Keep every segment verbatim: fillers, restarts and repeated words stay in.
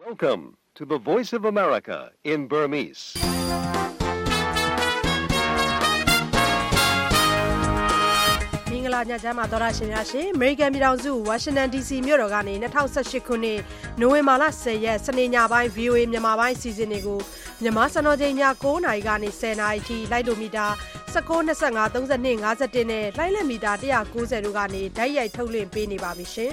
Welcome to the Voice of America in Burmese. မင်္ဂလာညချမ်းပါသောရရှင်များရှင် American ပြည်ထောင်စု Washington ဒီ စီ မြို့တော်ကနေ၂၀၁၈ခုနှစ်နိုဝင်ဘာလ၁၀ရက်စနေညပိုင်း ဗွီအိုအေ မြန်မာပိုင်းအစီအစဉ်တွေကိုမြန်မာစံတော်ချိန်ည၉နာရီကနေ၁၀နာရီထိလိုက်လိုမီတာ၁၉ ၂၅ ၃၂ ၅၁နဲ့လိုင်းလက်မီတာ၁၉၀တို့ကနေဓာတ်ရိုက်ထုတ်လွှင့်ပေးနေပါပြီရှင်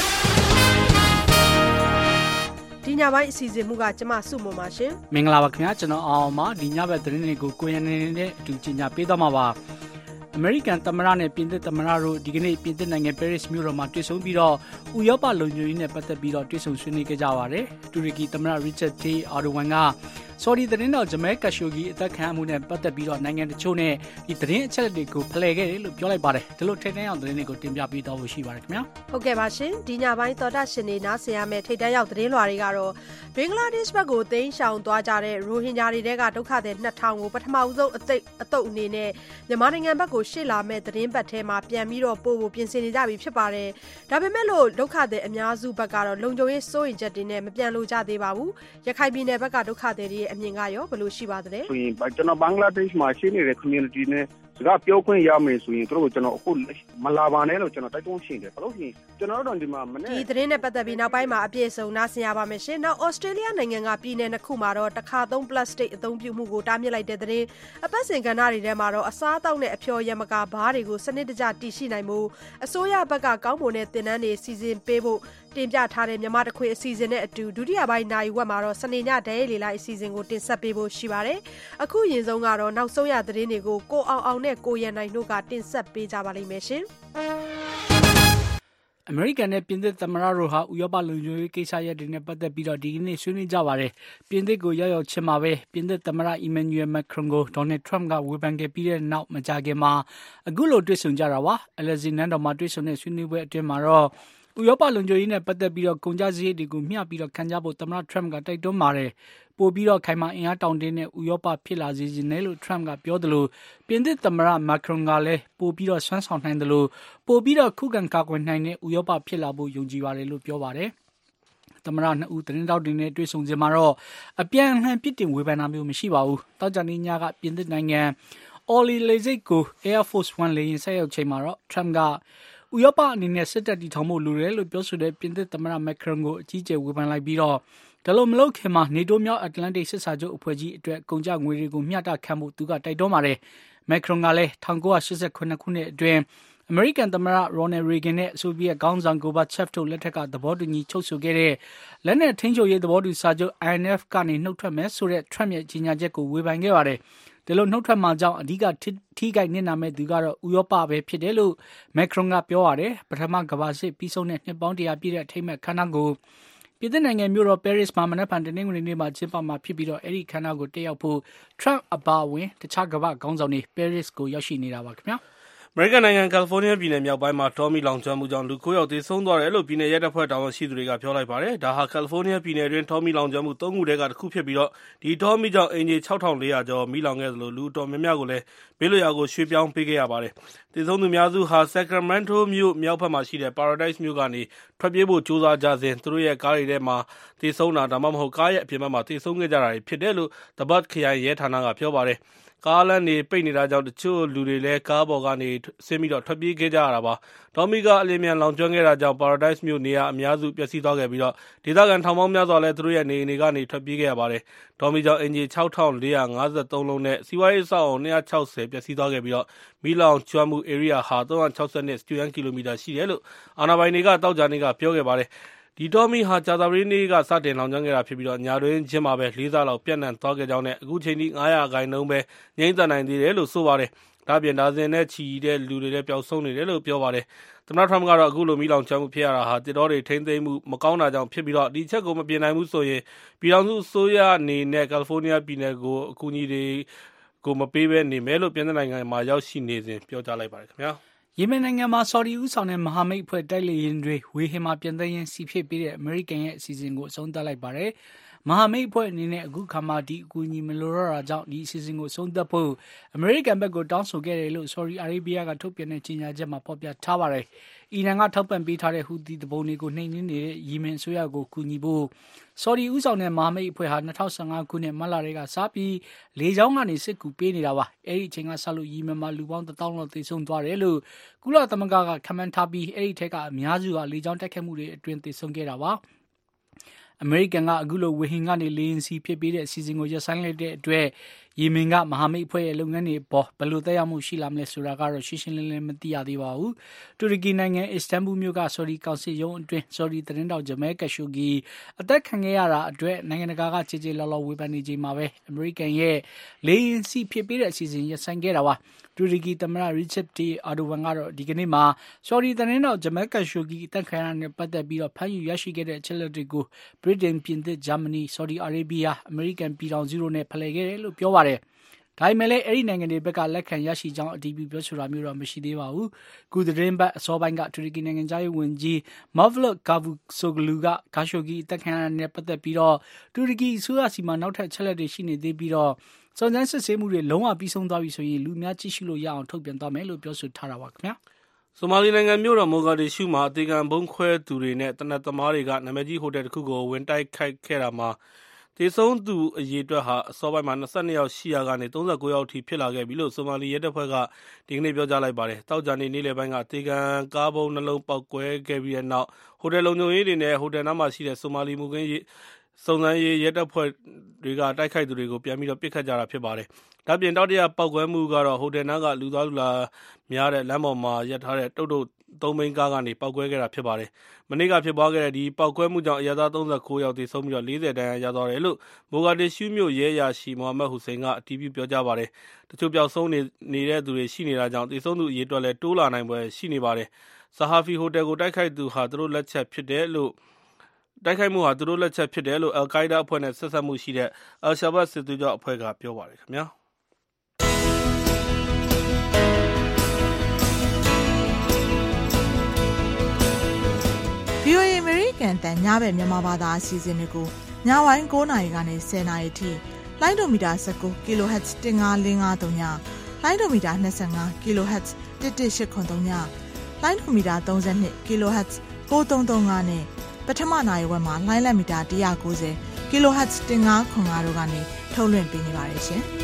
ဒီညပိုင်းအစီအစဉ်မှုကကျမစုမုံပါရှင်မင်္ဂလာပါခင်ဗျာကျွန်တော်အောင်ပါဒီညဘက်သတင်းတွေကိုကိုရနေနေနဲ့အတူကြီးညာပေးသွားမှာပါအမေရိကန်သမ္မတနဲ့ပြင်သစ်သမ္မတတို့ဒီကနေ့ပြင်သစ်နိုင်ငံပဲရစ်မြို့တော်မှာတွေ့ဆုံပြီးတော့ဥရောပလုံခြုံရေးနဲ့ပတ်သက်ပြီးတော့တွေ့ဆုံဆွေးနွေးခဲ့ကြပါတယ်တူရကီသမ္မတရစ်ချက်တေးအာဒိုဝမ်ကဆော်ဒီသတင်းတော်ဂျမဲကရှိုဂီအသက်ခံမှုနဲ့ပတ်သက်ပြီးတော့နိုင်ငံတချို့နဲ့ဒီသတင်းအချက်အလက်တွေကိုဖလှယ်ခဲ့တယ်လို့ပြောလိုက်ပါတယ်ဒီလိုထိပ်တန်းရောက်သတင်းတွေကိုတင်ပြပေးတော့ဖို့ရှိပါတယ်ခင်ဗျာဟုတ်ကဲ့ပါရှင်ဒီညပိုင်းတော်တာရှင်နေနားဆင်ရမယ့်ထိပ်တန်းရောက်သတင်းလွှာတွေကတော့ဘင်္ဂလားဒေ့ရှ်ဘက်ကိုသိမ်းရှောင်သွားကြတဲ့ရိုဟင်ဂျာတွေတဲကဒုက္ခသည်နှစ်ထောင်ကိုပထမဦးဆုံးအသိအတုပ်အနေနဲ့မြန်မာနိုင်ငံဘက်ကိုရှေ့လာမဲ့သတင်းပတ်ထဲမှာပြန်ပြီးတော့ပို့ဖို့ပြင်ဆင်နေကြပြီဖြစ်ပါတယ်ဒါပေမဲ့လို့ဒုက္ခသည်အများစုဘက်ကတော့လုံခြုံရေးစိုးရိမ်ချက်တွေနဲ့မပြန်လို့ကြသေးပါဘူးရခိုင်ပြည်နယ်ဘက်ကဒုက္ခသည်တွေရဲ့အမြင်ကရောဘယ်လိုရှိပါသလဲဆိုရင်ကျွန်တော်ဘင်္ဂလားဒေ့ရှ်မှာရှိနေတဲ့ community နဲ့စကားပြောခွင့်ရမယ်ဆိုရင်တို့ကျွန်တော်အခုမလာပါနဲ့လို့ကျွန်တော်တိုက်တွန်းရှင်းတယ်ဘာလို့ရှိရင်ကျွန်တော်တို့ဒီမှာမနေ့ဒီသတင်းနဲ့ပတ်သက်ပြီးနောက်ပိုင်းမှာအပြည့်အစုံနားဆင်ရပါမယ်ရှင်နောက်ဩစတြေးလျနိုင်ငံကပြည်နယ်နှစ်ခုမှာတော့တစ်ခါသုံး plastic အသုံးပြုမှုကိုတားမြစ်လိုက်တဲ့သတင်းအပတ်စဉ်ကဏ္ဍတွေထဲမှာတော့အစားအသောက်နဲ့အဖျော်ယမကာဘားတွေကိုစနစ်တကျတည်ရှိနိုင်မှုအစိုးရဘက်ကကောင်းမွန်တဲ့သင်တန်းတွေစီစဉ်ပေးဖို့တင်ပြထားတဲ့မြန်မာတခွေအစီအစဉ်နဲ့အတူဒုတိယပိုင်းနိုင်ဝက်မှာတော့စနေညဒဲရီလိုက်အစီအစဉ်ကိုတင်ဆက်ပေးဖို့ရှိပါတယ်အခုရင်ဆုံးကတော့နောက်ဆုံးရသတင်းတွေကိုကိုအောင်အောင်နဲ့ကိုရန်နိုင်တို့ကတင်ဆက်ပေးကြပါလိမ့်မယ်ရှင်အမေရိကန်နဲ့ပြင်သစ်သမ္မတတို့ဟာဥရောပလုံခြုံရေးကိစ္စရပ်တွေနဲ့ပတ်သက်ပြီးတော့ဒီကနေ့ဆွေးနွေးကြပါတယ်။ပြင်သစ်ကိုရောက်ရောက်ချင်းမှာပဲပြင်သစ်သမ္မတအီမန်နျူရယ်မက်ခရွန်ကိုဒေါ်နယ်ထရမ့်ကဝေဖန်ခဲ့ပြီးတဲ့နောက်မကြာခင်မှာအခုလိုတွေ့ဆုံကြတာပါ။အလက်ဇီနန်တော်မှာတွေ့ဆုံတဲ့ဆွေးနွေးပွဲအတွင်းမှာတော့ဥရောပလုံခြုံရေးနဲ့ပတ်သက်ပြီးတော့ကုန်ကျစရိတ်တွေကိုမျှပြီးတော့ခံကြဖို့သမ္မတထရမ့်ကတိုက်တွန်းပါတယ်။ပို့ပြီးတော့ခိုင်မာအင်အားတောင်းတင်းတဲ့ဥရောပဖြစ်လာစေခြင်းနဲ့လို့ထရမ့်ကပြောတယ်လို့ပြင်သစ်သမ္မတမက်ခရွန်ကလည်းပို့ပြီးတော့ဆွမ်းဆောင်နိုင်တယ်လို့ပို့ပြီးတော့ခုခံကာကွယ်နိုင်တဲ့ဥရောပဖြစ်လာဖို့ယုံကြည်ပါတယ်လို့ပြောပါတယ်။သမ္မတနှစ်ဦးသတင်းတောက်တွေနဲ့တွေ့ဆုံစဉ်မှာတော့အပြန်အလှန်ပြစ်တင်ဝေဖန်တာမျိုးမရှိပါဘူး။တောက်ကြနေညကပြင်သစ်နိုင်ငံအော်လီလေစိတ်ကို Air Force One လေယာဉ်ဆက်ရောက်ချိန်မှာတော့ထရမ့်ကဥရောပအနေနဲ့စစ်တပ်တည်ထောင်ဖို့လိုတယ်လို့ပြောဆိုတဲ့ပြင်သစ်သမ္မတမက်ခရွန်ကိုအကြီးအကျယ်ဝေဖန်လိုက်ပြီးတော့ဒါလိုမလုပ်ခင်မှာနေတိုးမြောက်အတ္တလန်တိတ်စစ်စာချုပ်အဖွဲ့ကြီးအတွက်ကုန်ကျငွေတွေကိုမျှတခံဖို့သူကတိုက်တွန်းပါတယ်။မက်ခရွန်ကလည်း၁၉၈၇ခုနှစ်အတွင်းအမေရိကန်သမ္မတရော်နယ်ရီဂန်နဲ့ဆိုဗီယက်ခေါင်းဆောင်ဂိုဘာချက်တို့လက်ထက်ကသဘောတူညီချုပ်ဆိုခဲ့တဲ့လက်နက်ထိန်းချုပ်ရေးသဘောတူစာချုပ် I N F ကနေနှုတ်ထွက်မယ်ဆိုတဲ့ထရမ့်ရဲ့ကြေညာချက်ကိုဝေဖန်ခဲ့ပါတယ်။ဒီလိုနှုတ်ထွက်မှာကြောင့်အဓိကထိခိုက်နစ်နာမဲ့သူကတော့ဥရောပပဲဖြစ်တယ်လို့မက်ခရွန်ကပြောရတယ်။ပထမကမ္ဘာစစ်ပြီးဆုံးတဲ့နှစ်ပေါင်းတရာပြည့်တဲ့အထိမ်းအမှတ်ခမ်းနားကိုပြည်သူ့နိုင်ငံမြို့တော်ပဲရစ်မှာမနက်ဖြန်တနင်္ဂနွေနေ့မှာကျင်းပမှာဖြစ်ပြီးတော့အဲ့ဒီခမ်းနားကိုတက်ရောက်ဖို့ထရမ့်အပါအဝင်တခြားကမ္ဘာခေါင်းဆောင်တွေပဲရစ်ကိုရောက်ရှိနေတာပါခင်ဗျာအမေရိကန်နိုင်ငံကယ်လီဖိုးနီးယားပြည်နယ်မြောက်ပိုင်းမှာတောမီလောင်ကျွမ်းမှုကြောင့်လူကိုးယောက်သေဆုံးသွားတယ်လို့ပြည်နယ်ရဲတပ်ဖွဲ့တာဝန်ရှိသူတွေကပြောလိုက်ပါတယ်။ဒါဟာကယ်လီဖိုးနီးယားပြည်နယ်တွင်းတောမီလောင်ကျွမ်းမှုသုံးခုတည်းကတစ်ခုဖြစ်ပြီးတော့ဒီတောမီကြောင့်အင်ဂျီ၆ထောင်လေးရာကျော်မီးလောင်ခဲ့သလိုလူတော်များများကိုလည်းဘေးလွတ်ရာကိုရွှေ့ပြောင်းပေးခဲ့ရပါတယ်။သေဆုံးသူများစုဟာဆက်ကရာမန်တိုမြို့မြောက်ဘက်မှာရှိတဲ့ Paradise မြို့ကနေထွက်ပြေးဖို့ကြိုးစားကြစဉ်သူတို့ရဲ့ကားတွေထဲမှာသေဆုံးတာဒါမှမဟုတ်ကားရဲ့အပြင်ဘက်မှာသေဆုံးခဲ့ကြတာဖြစ်တယ်လို့ The Bud ခရိုင်ရဲဌာနကပြောပါတယ်။ကားလမ်းနေပိတ်နေတာကြောင့်တချို့လူတွေလည်းကားပေါ်ကနေဆင်းပြီးတော့ထွက်ပြေးခဲ့ကြရတာပါ။ဒေါ်မီကအလင်းမြန်လောင်ကျွမ်းခဲ့တာကြောင့် Paradise မြို့နေရာအများစုပျက်စီးသွားခဲ့ပြီးတော့ဒေသခံထောင်ပေါင်းများစွာလည်းသူတို့ရဲ့နေအိမ်တွေကနေထွက်ပြေးခဲ့ရပါတယ်။ဒေါ်မီကြောင့်အင်ဂျီ၆ထောင်လေးရာ၅သုံးလုံးနဲ့စီးပွားရေးအဆောက်အအုံ၂၆၀ပျက်စီးသွားခဲ့ပြီးတော့မီးလောင်ကျွမ်းမှု area ဟာ၃၆၂စတုရန်းကီလိုမီတာရှိတယ်လို့အာဏာပိုင်တွေကတောက်ကြနေကပြောခဲ့ပါတယ်။ဒီတောမီဟာကြာသပတေးနေ့ကစတင်လောင်ကျွမ်းခဲ့တာဖြစ်ပြီးတော့ညတွင်းချင်းမှာပဲလေးစားလောက်ပြန့်နှံ့သွားခဲ့ကြောင်းနဲ့အခုချိန်ထိ၅ရာခိုင်နှုန်းပဲငြိမ်းသက်နိုင်သေးတယ်လို့ဆိုပါတယ်။ဒါ့အပြင်ဒါဇင်နဲ့ချီတဲ့လူတွေလည်းပျောက်ဆုံးနေတယ်လို့ပြောပါတယ်။သမ္မတထရမ့်ကတော့အခုလိုမီးလောင်ကျွမ်းမှုဖြစ်ရတာဟာတစ်တော်တွေထိမ့်သိမ်းမှုမကောင်းတာကြောင့်ဖြစ်ပြီးတော့ဒီချက်ကိုမပြင်နိုင်ဘူးဆိုရင်ပြည်ထောင်စုအစိုးရအနေနဲ့ကယ်လီဖိုးနီးယားပြည်နယ်ကိုအကူအညီတွေကိုမပေးဘဲနေမယ်လို့ပြင်သစ်နိုင်ငံမှာရောက်ရှိနေစဉ်ပြောကြားလိုက်ပါတယ်ခင်ဗျာ။ယီမင်နိုင်ငံမှာဆော်ဒီဦးဆောင်တဲ့မဟာမိတ်အဖွဲ့တိုက်လေယာဉ်တွေဝေဟင်မှာပြန်သိမ်းရင်းစီဖြစ်ပေးတဲ့အမေရိကန်ရဲ့အစီအစဉ်ကိုအဆုံးသတ်လိုက်ပါတယ်။မဟာမိတ်အဖွဲ့အနေနဲ့အခုခါမှဒီအကူအညီမလိုတော့တာကြောင့်ဒီအစီအစဉ်ကိုဆုံးသက်ဖို့အမေရိကန်ဘက်ကိုတောင်းဆိုခဲ့တယ်လို့ Saudi Arabia ကထုတ်ပြန်တဲ့ကြေညာချက်မှာဖော်ပြထားပါတယ်။အီရန်ကထောက်ပံ့ပေးထားတဲ့ဟူသီတပုံတွေကိုနှိမ်နင်းနေတဲ့ယီမင်အစိုးရကိုကူညီဖို့ Saudi ဦးဆောင်တဲ့မဟာမိတ်အဖွဲ့ဟာ၂၀၁၅ခုနှစ်မတ်လတည်းကစပြီးလေကြောင်းကနေစစ်ကူပေးနေတာပါ။အဲဒီအချိန်ကစလို့ယီမင်မှာလူပေါင်းတစ်သောင်းလောက်သေဆုံးသွားတယ်လို့ကုလသမဂ္ဂကခန့်မှန်းထားပြီးအဲဒီထက်ကအများစုကလေကြောင်းတိုက်ခိုက်မှုတွေအတွင်းသေဆုံးခဲ့တာပါ။အမေရိကန်ကအခုလိုဝေဟင်ကနေလေယာဉ်စီဖြစ်ပေးတဲ့အစီအစဉ်ကိုရပ်ဆိုင်းလိုက်တဲ့အတွက်ယီမင်ကမဟာမိတ်အဖွဲ့ရဲ့လုပ်ငန်းတွေပေါ်ဘယ်လိုသက်ရောက်မှုရှိလာမလဲဆိုတာကတော့ရှင်းရှင်းလင်းလင်းမသိရသေးပါဘူး။တူရကီနိုင်ငံအစ္စတန်ဘူမြို့ကဆော်ဒီကောင်စစ်ရုံးအတွင်းဆော်ဒီသတင်းတောက်ဂျမဲကရှိုဂီအသက်ခံခဲ့ရတာအတွက်နိုင်ငံတကာကခြေခြေလော်လော်ဝေဖန်နေချိန်မှာပဲအမေရိကန်ရဲ့လေယာဉ်စီဖြစ်ပေးတဲ့အစီအစဉ်ရပ်ဆိုင်းခဲ့တာပါ။တူရကီသမ္မတရီချက်တီအာဒိုဝမ်ကတော့ဒီကနေ့မှာဆော်ဒီသတင်းတောက်ဂျမဲကရှိုဂီအသက်ခံရတာနဲ့ပတ်သက်ပြီးတော့ဖမ်းယူရရှိခဲ့တဲ့အချက်အလက်တွေကိုဗြိတိန်ပြင်သစ်ဂျာမနီဆော်ဒီအာရေဗျအမေရိကန်ပြည်ထောင်စုတို့နဲ့ဖလှယ်ခဲ့တယ်လို့ပြောပါတယ်။ဒါပေမဲ့လည်းအဲ့ဒီနိုင်ငံတွေဘက်ကလက်ခံရရှိကြောင်းအတည်ပြုပြောဆိုတာမျိုးတော့မရှိသေးပါဘူး။ကုသတင်းဘတ်အစောပိုင်းကတူရကီနိုင်ငံသားရေးဝန်ကြီးမော့ဗလတ်ကာဗူဆိုဂလူကဂါရှိုဂီအသက်ခံရတာနဲ့ပတ်သက်ပြီးတော့တူရကီအစိုးရစီမှာနောက်ထပ်ချက်လက်တွေရှိနေသေးပြီးတော့စုံစမ်းစစ်ဆေးမှုတွေလုံးဝပြီးဆုံးသွားပြီဆိုရင်လူများကြည့်ရှုလို့ရအောင်ထုတ်ပြန်သွားမယ်လို့ပြောဆိုထားတာပါခင်ဗျာ။ဆိုမာလီနိုင်ငံမြို့တော်မိုဂါဒီရှူမှာအသေးခံဘုံခွဲသူတွေနဲ့တနက်သမားတွေကနာမည်ကြီးဟိုတယ်တစ်ခုကိုဝင်တိုက်ခိုက်ခဲ့တာမှာသေဆုံးသူအရေအတွက်ဟာအစောပိုင်းမှာ၂၂ယောက်ရှိရာကနေ၃၉ယောက်အထိဖြစ်လာခဲ့ပြီလို့ဆိုမာလီရဲတပ်ဖွဲ့ကဒီကနေ့ပြောကြားလိုက်ပါတယ်။တောက်ကြနေနေ့လယ်ပိုင်းကအသေးခံကားဘုံနှလုံးပေါက်ကွဲခဲ့ပြီးတဲ့နောက်ဟိုတယ်လုံခြုံရေးတွေနဲ့ဟိုတယ်နားမှာရှိတဲ့ဆိုမာလီမူခင်းစုံစမ်းရေးရဲတပ်ဖွဲ့တွေကတိုက်ခိုက်သူတွေကိုပြန်ပြီးတော့ပစ်ခတ်ကြတာဖြစ်ပါတယ်။ဒါပြင်တောက်တရပောက်ကွဲမှုကတော့ဟိုတယ်နားကလူသားလူလာများတဲ့လမ်းပေါ်မှာရပ်ထားတဲ့တုတ်တုတ်သုံးဘိန်းကားကနေပောက်ကွဲခဲ့တာဖြစ်ပါတယ်။မနေ့ကဖြစ်ပွားခဲ့တဲ့ဒီပောက်ကွဲမှုကြောင့်အရသာ၃၉ယောက်သေဆုံးပြီးတော့၄၀တန်းရသွားတယ်လို့မိုဂါဒီရှူးမြို့ရဲရာရှိမိုဟာမက်ဟူစိန်ကအတည်ပြုပြောကြားပါတယ်။တချို့ပျောက်ဆုံးနေနေတဲ့သူတွေရှိနေတာကြောင့်သေဆုံးသူအရေအတွက်လည်းတိုးလာနိုင်ပွဲရှိနေပါတယ်။ဆာဟာဖီဟိုတယ်ကိုတိုက်ခိုက်သူဟာသူတို့လက်ချက်ဖြစ်တယ်လို့တိုက်ခိုက်မှုဟာသူတို့လက်ချက်ဖြစ်တယ်လို့အယ်ကိုင်းဒါအဖွဲ့နဲ့ဆက်ဆက်မှုရှိတဲ့အယ်ရှာဘတ်စစ်သွေးကြွအဖွဲ့ကပြောပါတယ်ခင်ဗျာ။ဗွီအိုအေ American တန်ညဘက်မြန်မာဘာသာအစီအစဉ်တွေကိုညဝိုင်း၉နာရီကနေ၁၀နာရီထိလိုင်းဒိုမီတာ၁၉ kHz ၁၅၄၅၃ညလိုင်းဒိုမီတာ၂၅ kHz ၁၁၈၇၃ညလိုင်းဒိုမီတာ၃၂ kHz ၉၃၃၅နဲ့ပထမနာရီဝက်မှာလိုင်းလက်မီတာ၁၉၀ kHz ၁၅၇၅တို့ကနေထုတ်လွှင့်ပေးနေပါတယ်ရှင်။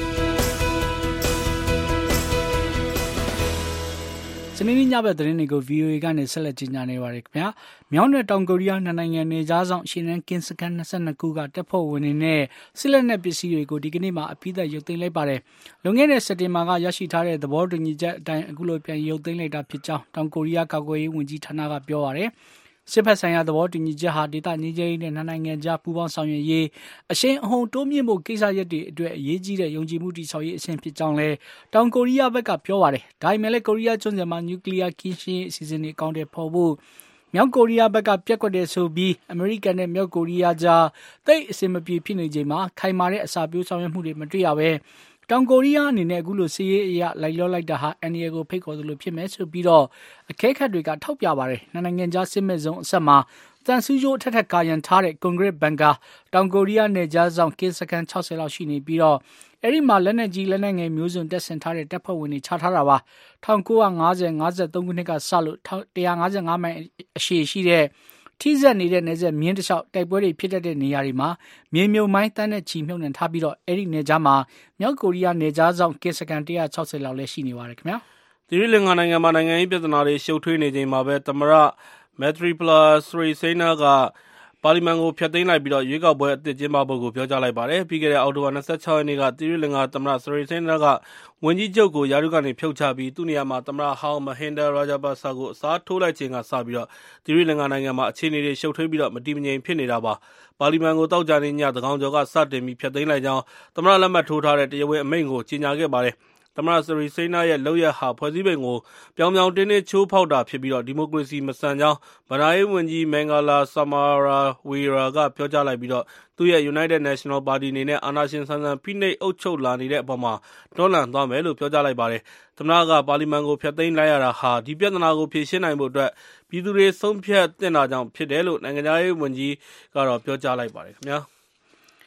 စနေနေ့ညဘက်သတင်းတွေကို ဗီအိုအေ ကနေဆက်လက်ကြီးညာနေပါရခင်ဗျာ။မြောက်နဲ့တောင်ကိုရီးယားနှစ်နိုင်ငံနေကြားဆောင်ရှင်းလင်းကင်းစခန်း၂၂ခုကတပ်ဖွဲ့ဝင်တွေနဲ့စစ်လက်နက်ပစ္စည်းတွေကိုဒီကနေ့မှအပြည့်အစုံရုပ်သိမ်းလိုက်ပါတယ်။လွန်ခဲ့တဲ့စက်တင်ဘာကရရှိထားတဲ့သဘောတူညီချက်အတိုင်းအခုလိုပြန်ရုပ်သိမ်းလိုက်တာဖြစ်ကြောင်းတောင်ကိုရီးယားကာကွယ်ရေးဝန်ကြီးဌာနကပြောပါတယ်။စစ်ဖက်ဆိုင်ရာသဘောတူညီချက်ဟာဒေသငြိမ်းချမ်းရေးနဲ့နိုင်ငံခြားပူးပေါင်းဆောင်ရွက်ရေးအရှိန်အဟုန်တိုးမြင့်ဖို့ကိစ္စရပ်တွေအတွက်အရေးကြီးတဲ့ယုံကြည်မှုတည်ဆောက်ရေးအဆင့်ဖြစ်ကြောင်းလဲတောင်ကိုရီးယားဘက်ကပြောပါတယ်။ဒါပေမဲ့လည်းကိုရီးယားကျွန်းဆွယ်မှာနျူကလ িয়ার ကင်းရှင်းရေးအစီအစဉ်တွေအကောင့်တွေဖော်ဖို့မြောက်ကိုရီးယားဘက်ကပြက်ကွက်တဲ့ဆိုပြီးအမေရိကန်နဲ့မြောက်ကိုရီးယားကြားတိတ်အဆင်မပြေဖြစ်နေချိန်မှာခိုင်မာတဲ့အစာပြိုးဆောင်ရွက်မှုတွေမတွေ့ရပဲတောင်ကိုရီးယားအနေနဲ့အခုလိုစီးရေးအရာလိုက်လျောလိုက်တာဟာအန်ဒီယေကိုဖိတ်ခေါ်သလိုဖြစ်မယ်ဆိုပြီးတော့အကဲခတ်တွေကထောက်ပြပါတယ်။နိုင်ငံခြားစစ်မဲ့စုံအဆက်မှာတန်ဆူးကျိုးထက်ထက်ကာရန်ထားတဲ့ကွန်ဂရစ်ဘန်ကာတောင်ကိုရီးယားနယ်ကြားဆောင်ကင်းစခန်း၆၀လောက်ရှိနေပြီးတော့အဲ့ဒီမှာလက်နက်ကြီးလက်နက်ငယ်မျိုးစုံတက်ဆင်ထားတဲ့တပ်ဖွဲ့ဝင်တွေချထားတာပါ၁၉၅၀ ၅၃ခုနှစ်ကစလို့၁၅၅မိုင်အရှည်ရှိတဲ့ထိစက်နေတဲ့နယ်စပ်မြင်းတစ်လျှောက်တိုက်ပွဲတွေဖြစ်တတ်တဲ့နေရာတွေမှာမြေမြုံမိုင်းတန်းတဲ့ချီမြုပ်နှံထားပြီးတော့အဲ့ဒီနယ်ကြားမှာမြောက်ကိုရီးယားနယ်ကြားဆောင်ကင်းစခန်း၁၆၀လောက်လည်းရှိနေပါတယ်ခင်ဗျာသီရိလင်္ကာနိုင်ငံမှာနိုင်ငံရေးပြဿနာတွေရှုပ်ထွေးနေချိန်မှာပဲသမ္မတမက်ထရီပလာစရီစိနာကပါလီမန်ကိုဖျက်သိမ်းလိုက်ပြီးတော့ရွေးကောက်ပွဲအသစ်ကျင်းပဖို့ကိုပြောကြားလိုက်ပါတယ်။ပြီးခဲ့တဲ့အောက်တိုဘာ၂၆ရက်နေ့ကသီရိလင်္ကာသမ္မတစရီစိနာကဝန်ကြီးချုပ်ကိုယာရုကနေဖြုတ်ချပြီးသူ့နေရာမှာသမ္မတဟောင်းမဟင်ဒါရာဂျပါစာကိုအစားထိုးလိုက်ခြင်းကစပြီးတော့သီရိလင်္ကာနိုင်ငံမှာအခြေအနေတွေရှုပ်ထွေးပြီးတော့မတည်မငြိမ်ဖြစ်နေတာပါ။ပါလီမန်ကိုတောက်ကြနေညသကောင်ကျော်ကစတင်ပြီးဖျက်သိမ်းလိုက်ကြောင်းသမ္မတလက်မှတ်ထိုးထားတဲ့တရားဝင်အမိန့်ကိုကြေညာခဲ့ပါတယ်။သမ္မတစရီစိနာရဲ့လုပ်ရက်ဟာဖွဲ့စည်းပုံကိုပြောင်ပြောင်တင်းတင်းချိုးဖောက်တာဖြစ်ပြီးတော့ဒီမိုကရေစီမဆန်ကြောင်းဗနာရေးဝန်ကြီးမင်္ဂလာဆမာရာဝီရာကပြောကြားလိုက်ပြီးတော့သူ့ရဲ့ United National Party အနေနဲ့အာဏာရှင်ဆန်ဆန်ဖိနှိပ်အုပ်ချုပ်လာနေတဲ့အပေါ်မှာတွန်းလှန်သွားမယ်လို့ပြောကြားလိုက်ပါတယ်။သမ္မတကပါလီမန်ကိုဖျက်သိမ်းလိုက်ရတာဟာဒီပြဿနာကိုဖြေရှင်းနိုင်ဖို့အတွက်ပြည်သူတွေဆုံးဖြတ်သင့်တာကြောင့်ဖြစ်တယ်လို့နိုင်ငံခြားရေးဝန်ကြီးကတော့ပြောကြားလိုက်ပါတယ်ခင်ဗျာ။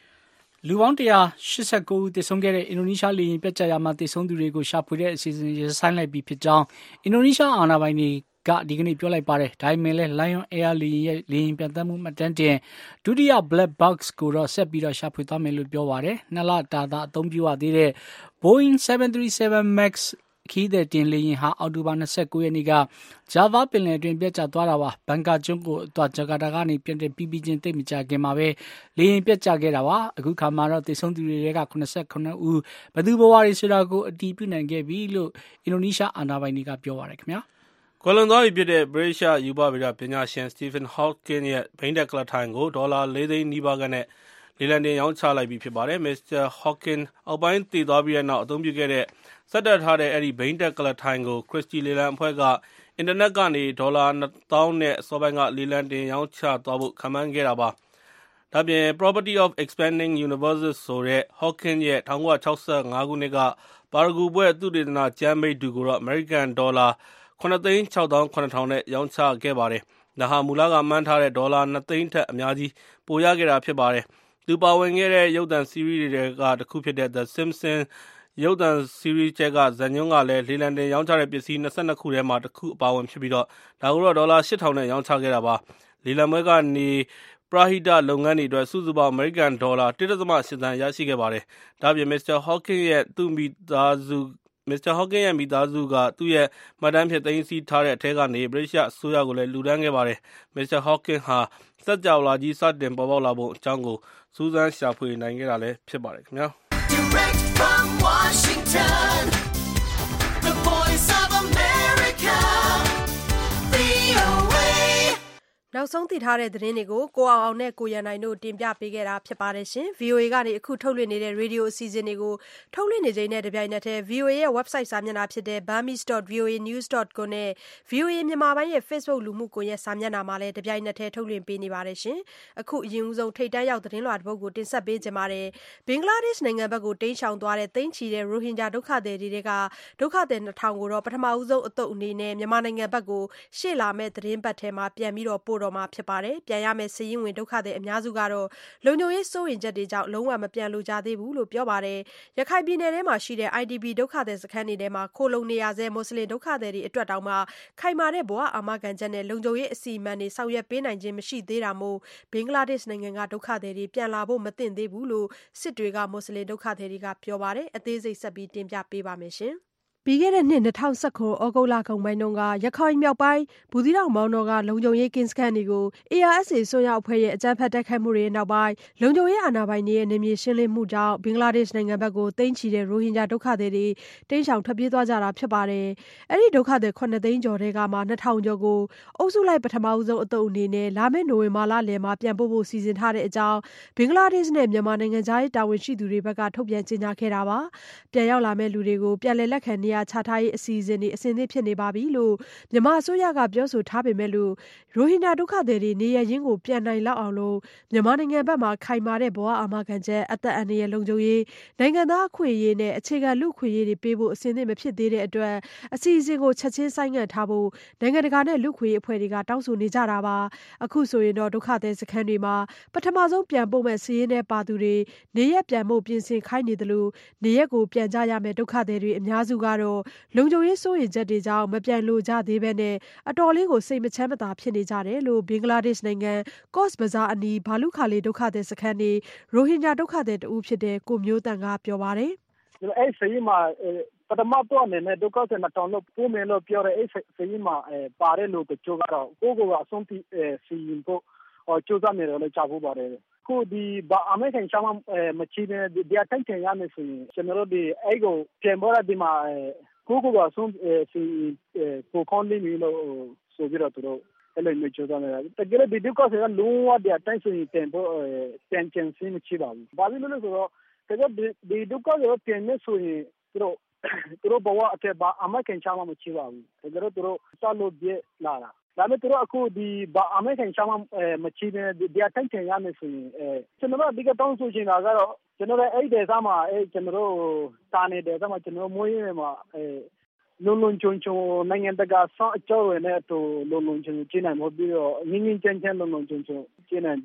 လူပေါင်းone eighty-nineဦးသေဆုံးခဲ့တဲ့အင်ဒိုနီးရှားလေယာဉ်ပျက်ကျရာမှာသေဆုံးသူတွေကိုရှာဖွေတဲ့အစီအစဉ်ရပ်ဆိုင်းလိုက်ပြီးဖြစ်ကြောင်းအင်ဒိုနီးရှားအာဏာပိုင်တွေကဒီကနေ့ပြောလိုက်ပါတယ်။ဒါပေမဲ့လည်း Lion Air လေယာဉ်ရဲ့လေယာဉ်ပျံသန်းမှုမှတ်တမ်းတင်ဒုတိယ Black Box ကိုတော့ဆက်ပြီးတော့ရှာဖွေသွားမယ်လို့ပြောပါတယ်။နှစ်လတာသာအသုံးပြုရသေးတဲ့ Boeing seven thirty-seven Max ခီးတဲ့တင်လေယာဉ်ဟာအောက်တိုဘာtwenty-nineရက်နေ့ကဂျာဗာပင်လယ်တွင်ပြတ်ကျသွားတာပါဘန်ကာကျွန်းကိုအတွက်ဂျကာတာကနေပြန်တဲ့ပြီးပြီးချင်းတိတ်မကြခင်မှာပဲလေယာဉ်ပြတ်ကျခဲ့တာပါအခုခါမှာတော့သေဆုံးသူတွေကseventy-nineဦးဘယ်သူဘဝတွေဆိုတာကိုအတည်ပြုနိုင်ခဲ့ပြီလို့အင်ဒိုနီးရှားအာဏာပိုင်တွေကပြောပါတယ်ခင်ဗျာကွယ်လွန်သွားပြီဖြစ်တဲ့ဗြိတိရှယူပဗေဒပညာရှင် Stephen Hawking ရဲ့ဘိန်းတက်ကလထိုင်ကိုဒေါ်လာfourသိန်းနီးပါးကနေလေလံတင်ရောင်းချလိုက်ပြီဖြစ်ပါတယ်မစ္စတာ Hawking အောက်ပိုင်းတည်သွားပြီးတဲ့နောက်အသုံးပြုခဲ့တဲ့စက်တက်ထားတဲ့အဲ့ဒီဘိန်းတက်ကလထိုင်ကို Christie လေလံအဖွဲ့ကအင်တာနက်ကနေဒေါ်လာtwo thousandနဲ့အစောပိုင်းကလေလံတင်ရောင်းချသွားဖို့ခန့်မှန်းခဲ့တာပါဒါပြင် Property of Expanding Universes ဆိုတဲ့ Hawking ရဲ့nineteen sixty-fiveခုနှစ်ကပါရဂူပွဲသုတေသနကျမ်းမိတ်တူကိုတော့ American Dollar sevenသိန်းsixသောင်းsevenထောင်နဲ့ရောင်းချခဲ့ပါတယ်ဒါဟာမူလကမှန်းထားတဲ့ဒေါ်လာtwoသိန်းထက်အများကြီးပိုရခဲ့တာဖြစ်ပါတယ်သူပါဝင်ခဲ့တဲ့ရုပ်သံ series တွေကတစ်ခုဖြစ်တဲ့ The Simpsons ရုပ်သံ series ချက်ကဇာညွန်းကလည်းလေလံတင်ရောင်းချတဲ့ပစ္စည်းtwenty-twoခုထဲမှာတစ်ခုအပါဝင်ဖြစ်ပြီးတော့ဒါကိုတော့ဒေါ်လာeight thousandနဲ့ရောင်းချခဲ့တာပါလေလံပွဲကနေပရဟိတလုပ်ငန်းတွေအတွက်စုစုပေါင်း American Dollar one point eight သန်းရရှိခဲ့ပါတယ်ဒါပြင် Mr. Hawking ရဲ့သူ့မိသားစုMr. Hawking ရဲ့မိသားစုကသူ့ရဲ့မှတ်တမ်းဖြစ်သိမ်းဆည်းထားတဲ့အထက်ကနေဗြိတိရှအစိုးရကိုလည်းလှူဒန်းခဲ့ပါတယ်။ Mr. Hawking ဟာစက်ကြောလာကြီးစတင်ပေါ်ပေါက်လာပုံအကြောင်းကိုစူးစမ်းရှာဖွေနိုင်ခဲ့တာလည်းဖြစ်ပါတယ်ခင်ဗျာ။ Direct from Washington, the Voice of America, V O A နောက်ဆုံးသိထားတဲ့သတင်းတွေကိုကိုအောင်အောင်နဲ့ကိုရန်နိုင်တို့တင်ပြပေးခဲ့တာဖြစ်ပါတယ်ရှင် V O A ကနေအခုထုတ်လွှင့်နေတဲ့ရေဒီယိုအစီအစဉ်တွေကိုထုတ်လွှင့်နေချိန်နဲ့တပြိုင်နက်တည်း V O A ရဲ့ website စာမျက်နှာဖြစ်တဲ့ burmese dot v o a news dot com နဲ့ V O A မြန်မာပိုင်းရဲ့ Facebook လူမှုကွန်ရက်စာမျက်နှာမှာလည်းတပြိုင်နက်တည်းထုတ်လွှင့်ပေးနေပါတယ်ရှင်အခုအရင်ဦးဆုံးထိတ်တန်းရောက်သတင်းလွှာတစ်ပုဒ်ကိုတင်ဆက်ပေးကြပါမယ်ဘင်္ဂလားဒေ့ရှ်နိုင်ငံဘက်ကိုတိမ်းရှောင်သွားတဲ့သိန်းချီတဲ့ရိုဟင်ဂျာဒုက္ခသည်တွေကဒုက္ခသည်two thousandကိုတော့ပထမဦးဆုံးအသုတ်အနေနဲ့မြန်မာနိုင်ငံဘက်ကိုရှေ့လာမဲ့သတင်းပတ်ထဲမှာပြန်ပြီးတော့ပို့တော့မှာဖြစ်ပါတယ်ပြန်ရမယ့်စည်ရင်းဝင်ဒုက္ခသည်အများစုကတော့လုံခြုံရေးစိုးရိမ်ချက်တွေကြောင့်လုံးဝမပြန်လိုကြသေးဘူးလို့ပြောပါတယ်ရခိုင်ပြည်နယ်ထဲမှာရှိတဲ့ I D P ဒုက္ခသည်စခန်းတွေထဲမှာခိုလုံနေရဆဲမွတ်စလင်ဒုက္ခသည်တွေအတွက်တောင်မှခိုင်မာတဲ့ဘဝအာမခံချက်နဲ့လုံခြုံရေးအစီအမံတွေဆောင်ရွက်ပေးနိုင်ခြင်းမရှိသေးတာမို့ဘင်္ဂလားဒေ့ရှ်နိုင်ငံကဒုက္ခသည်တွေပြန်လာဖို့မသင့်သေးဘူးလို့စစ်တွေကမွတ်စလင်ဒုက္ခသည်တွေကပြောပါတယ်အသေးစိတ်ဆက်ပြီးတင်ပြပေးပါမယ်ရှင်ပြီးခဲ့တဲ့နှစ်၂၀၁၉ဩဂုတ်လကုန်ပိုင်းတုန်းကရခိုင်မြောက်ပိုင်းဘူးသီးတောင်မောင်တော်ကလုံခြုံရေးကင်းစခန်းတွေကို A R S A ဆွမ်းရောက်အဖွဲ့ရဲ့အကြမ်းဖက်တိုက်ခိုက်မှုတွေနောက်ပိုင်းလုံခြုံရေးအာဏာပိုင်တွေရဲ့နေမြေရှင်းလင်းမှုကြောင့်ဘင်္ဂလားဒေ့ရှ်နိုင်ငံဘက်ကိုတိမ်းချီတဲ့ရိုဟင်ဂျာဒုက္ခသည်တွေတိမ်းရှောင်ထွက်ပြေးသွားကြတာဖြစ်ပါတယ်။အဲဒီဒုက္ခသည်ခုနှစ်သိန်းကျော်တွေကမှtwo thousandကျော်ကိုအုပ်စုလိုက်ပထမဦးဆုံးအသုတ်အနေနဲ့လာမယ့်နိုဝင်ဘာလလယ်မှာပြန်ပို့ဖို့စီစဉ်ထားတဲ့အကြောင်းဘင်္ဂလားဒေ့ရှ်နဲ့မြန်မာနိုင်ငံသားရေးတာဝန်ရှိသူတွေဘက်ကထုတ်ပြန်ကြေညာခဲ့တာပါ။ပြန်ရောက်လာမယ့်လူတွေကိုပြန်လည်လက်ခံနေရချထားရေးအစီအစဉ်တွေအစဉ်သင့်ဖြစ်နေပါပြီလို့မြန်မာအစိုးရကပြောဆိုထားပေမဲ့လို့ရိုဟင်ဂျာဒုက္ခသည်တွေနေရရင်းကိုပြန်နိုင်လောက်အောင်လို့မြန်မာနိုင်ငံဘက်မှာခိုင်မာတဲ့ဘဝအာမခံချက်အသက်အန္တရာယ်လုံခြုံရေးနိုင်ငံသားအခွင့်အရေးနဲ့အခြေခံလူ့အခွင့်အရေးတွေပေးဖို့အစဉ်သင့်မဖြစ်သေးတဲ့အတွက်အစီအစဉ်ကိုချက်ချင်းဆိုင်းငံ့ထားဖို့နိုင်ငံတကာနဲ့လူ့အခွင့်အရေးအဖွဲ့တွေကတောင်းဆိုနေကြတာပါအခုဆိုရင်တော့ဒုက္ခသည်စခန်းတွေမှာပထမဆုံးပြန်ပို့မဲ့စီးရင်တဲ့ပါသူတွေနေရက်ပြန်ဖို့ပြင်ဆင်ခိုင်းနေတယ်လို့နေရက်ကိုပြန်ကြရမယ့်ဒုက္ခသည်တွေအများစုကတော့လုံခြုံရေးစိုးရိမ်ချက်တွေကြောင့်မပြန်လိုကြသေးဘဲနဲ့အတော်လေးကိုစိတ်မချမ်းမသာဖြစ်နေကြတယ်လို့ဘင်္ဂလားဒေ့ရှ်နိုင်ငံကော့စ်ဘဇာအနီးဘာလုခါလီဒုက္ခသည်စခန်းနေရိုဟင်ဂျာဒုက္ခသည်တူဖြစ်တဲ့ကိုမျိုးတန်ကပြောပါတယ်အဲ့စရင်မှာပထမတော့အနေနဲ့ဒုက္ခသည်နှစ်ထောင်လို့ပို့မယ်လို့ပြောတယ်အဲ့စရင်မှာပါတယ်လို့တချို့ကတော့ကိုကိုကအဆုံးထိစီရင်ဖို့ကြိုးစားနေတယ်လို့ကြားဖို့ပါတယ်ခုဒီဘာအမေရိကန်ချမ်းမချီးတဲ့ဒီအတိုင်းချင်ရမယ်ဆိုရင်ကျွန်တော်တို့ဒီအဲ့ကိုပြန်ပေါ်လာဒီမှာကိုကိုကအဆုံးစီပိုကောင်းနေပြီလို့ဆိုပြီးတော့သူတို့အဲ့လိုမျိုးကြိုးစားနေတာတကယ်လို့ဒီဒုက္ခသည်ကလုံးဝဒီအတိုင်းဆိုရင်ပြန်ပေါ်ပြန်ချင်စီမချီပါဘူးဘာလို့လဲဆိုတော့တကယ်ဒီဒုက္ခသည်ပြန်နေဆိုရင်သူတို့သူတို့ဘဝအထက်ဘာအမေရိကန်ချမ်းမချီပါဘူးတကယ်လို့သူတို့စလို့ပြလာတာဒါပေမဲ့သူတို့အခုဒီဘာအမေရိကန်ချမ်းမချီတဲ့ဒီအတိုင်းချင်ရမယ်ဆိုရင်အဲကျွန်တော်တို့ဒီကတောင်းဆိုချင်တာကတော့ကျွန်တော်တို့အဲ့ဒီစားမှာအဲကျွန်တော်တို့တာနေတဲ့စားမှာကျွန်တော်မွေးရမှာအဲလုံလုံချုံချုံနိုင်ငံတကာဆောင်းအကျော်ရနဲ့အတူလုံလုံချုံကျင်းနိုင်ဖို့ပြီးတော့ငင်းငင်းချမ်းချမ်းလုံလုံချုံချုံကျင်းနိုင်ဖို့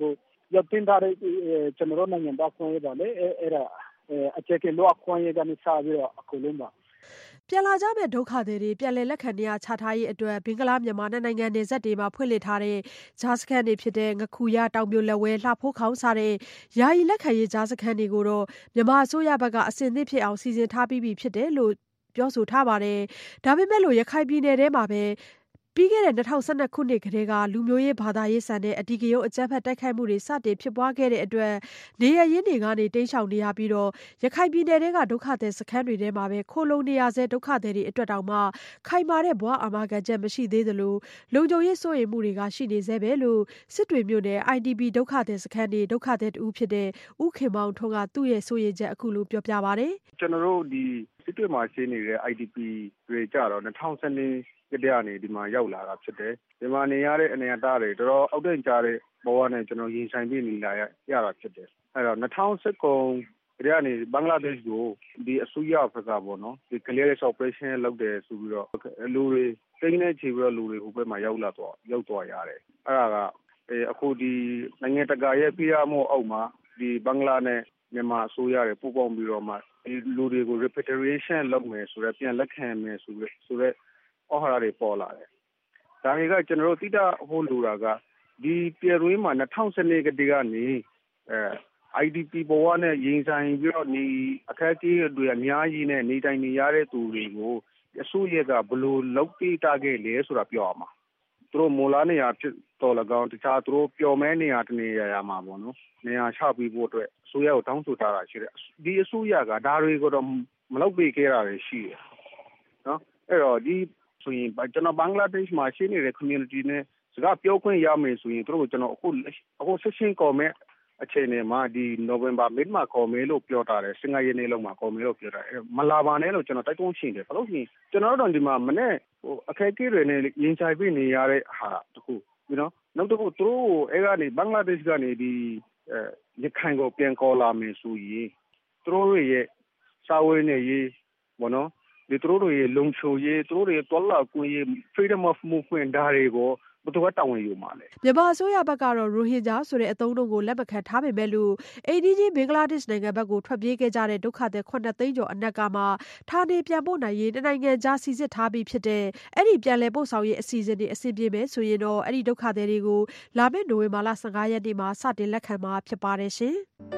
ရောက်တင်ထားတဲ့ကျွန်တော်တို့နိုင်ငံသားခွင့်ရပါလေအဲ့ဒါအချက်ကြီးလောက်ခွင့်ရကနေစပြီးတော့အခုလုံးပါပြန်လာကြမဲ့ဒုက္ခသည်တွေပြန်လည်လက်ခံနေရချထားရေးအတွက်ဘင်္ဂလားမြန်မာနိုင်ငံနယ်စပ်တွေမှာဖွင့်လှစ်ထားတဲ့ဂျားစခန်းတွေဖြစ်တဲ့ငခူရတောင်ပြိုလက်ဝဲလှဖိုးခေါင်းစားတဲ့ယာယီလက်ခံရေးဂျားစခန်းတွေကိုတော့မြန်မာအစိုးရဘက်ကအစင်သစ်ဖြစ်အောင်စီစဉ်ထားပြီးပြီဖြစ်တယ်လို့ပြောဆိုထားပါတယ်။ဒါပေမဲ့လို့ရခိုင်ပြည်နယ်ထဲမှာပဲပြီးခဲ့တဲ့၂၀၁၂ခုနှစ်ကတည်းကလူမျိုးရေးဘာသာရေးဆန်တဲ့အဓိကရုဏ်းအကြမ်းဖက်တိုက်ခိုက်မှုတွေစတင်ဖြစ်ပွားခဲ့တဲ့အတွက်နေရရင်းတွေကနေတိမ်းရှောင်နေရပြီးတော့ရခိုင်ပြည်နယ်ကဒုက္ခသည်စခန်းတွေထဲမှာပဲခိုလုံနေရဆဲဒုက္ခသည်တွေအတွက်တောင်မှခိုင်မာတဲ့ဘဝအာမခံချက်မရှိသေးသလိုလုံခြုံရေးစိုးရိမ်မှုတွေကရှိနေသေးပဲလို့စစ်တွေမြို့နယ် I D P ဒုက္ခသည်စခန်းတွေဒုက္ခသည်တူဖြစ်တဲ့ဦးခင်မောင်ထွန်းကသူ့ရဲ့စိုးရိမ်ချက်အခုလိုပြောပြပါတယ်။ကျွန်တော်တို့ဒီစစ်တွေမှာရှိနေတဲ့ I D P တွေကြတော့၂၀၁၂ကတည်းကနေဒီမှာရောက်လာတာဖြစ်တယ်ဒီမှာနေရတဲ့အနေအထားတွေတော်တော်အောက်တန်းကြတဲ့ဘဝနဲ့ကျွန်တော်ရင်ဆိုင်ပြီးနေလာရတာဖြစ်တယ်အဲ့တော့၂၀၁၉ကတည်းကနေဘင်္ဂလားဒေ့ရှ်ကိုဒီအစိုးရဘက်ကပေါ့နော်ဒီ clearance operation လုပ်တယ်ဆိုပြီးတော့လူတွေတိတ်နေချီပြီးတော့လူတွေဟိုဘက်မှာရောက်လာတော့ရောက်သွားရတယ်အဲ့ဒါကအခုဒီနိုင်ငံတကာရဲ့ပြရမှုအောက်မှာဒီဘင်္ဂလားနဲ့မြန်မာအစိုးရတွေပူးပေါင်းပြီးတော့မှဒီလူတွေကို repatriation လုပ်မယ်ဆိုတော့ပြန်လက်ခံမယ်ဆိုရဆိုတော့အော်ဟာတွေပေါ်လာတယ်။ဒါတွေကကျွန်တော်တို့တိတဟိုလိုတာကဒီပြည်တွင်းမှာ၂၀၁၂ကတည်းကနေအဲ I D P ဘဝနဲ့ရင်ဆိုင်ပြီးတော့ဒီအခက်အခဲတွေအများကြီးနဲ့နေတိုင်းနေရတဲ့သူတွေကိုအစိုးရကဘလို့လောက်ပေးတာခဲ့လဲဆိုတာပြောရမှာ။သူတို့မူလာနေရဖြစ်တော်လကောင်တခြားသူတို့ပျော်မဲနေရတနေရရမှာပေါ့နော်။နေရာချပြီးဖို့အတွက်အစိုးရကိုတောင်းဆိုထားတာရှိတယ်။ဒီအစိုးရကဒါတွေကိုတော့မလောက်ပေးခဲ့တာတွေရှိတယ်။နော်အဲ့တော့ဒီဆိုရင်ကျွန်တော်ဘင်္ဂလားဒေ့ရှ်မှာရှိနေတဲ့ community နဲ့စကားပြောခွင့်ရမယ်ဆိုရင်တို့ကျွန်တော်အခုအခု session ကော်မဲ့အချိန်နဲ့မှာဒီ November mid မှာကော်မဲလို့ပြောထားတယ်စင်္ဂါရေနေ့လောက်မှာကော်မဲလို့ပြောထားတယ်မလာပါနဲ့လို့ကျွန်တော်တိုက်တွန်းရှင်းတယ်ဘာလို့ရှိရင်ကျွန်တော်တို့ဒီမှာမနေ့ဟိုအခက်အခဲတွေနဲ့ရင်ဆိုင်ပြီးနေရတဲ့ဟာတခုပြီးတော့နောက်တစ်ခုသူတို့အဲ့ကနေဘင်္ဂလားဒေ့ရှ်ကနေဒီရခိုင်ကိုပြန်ကော်လာမယ်ဆိုရင်သူတို့ရဲ့စာဝေးနေရေးဘောနော်ဒီသူတို့ရဲ့လုံခြုံရေးသူတို့ရဲ့တော်လာကွင်းရေး freedom of movement ဒါတွေကိုဘယ်သူကတောင်းဝင်ယူမှာလဲမြန်မာအစိုးရဘက်ကတော့ရိုဟင်ဂျာဆိုတဲ့အသုံးအနှုန်းကိုလက်မခံထားပေမဲ့လို့အိန္ဒိယဘင်္ဂလားဒေ့ရှ်နိုင်ငံဘက်ကိုထွက်ပြေးခဲ့ကြတဲ့ဒုက္ခသည်ခုနှစ်သိန်းကျော်အနက်ကမှဌာနေပြန်ပို့နိုင်ရေးနိုင်ငံခြားစီစစ်ထားပြီးဖြစ်တဲ့အဲ့ဒီပြန်လည်ပို့ဆောင်ရေးအစီအစဉ်တွေအဆင်ပြေမယ်ဆိုရင်တော့အဲ့ဒီဒုက္ခသည်တွေကိုလာမယ့်နိုဝင်ဘာလ၁၅ရက်နေ့မှာစတင်လက်ခံမှာဖြစ်ပါတယ်ရှင်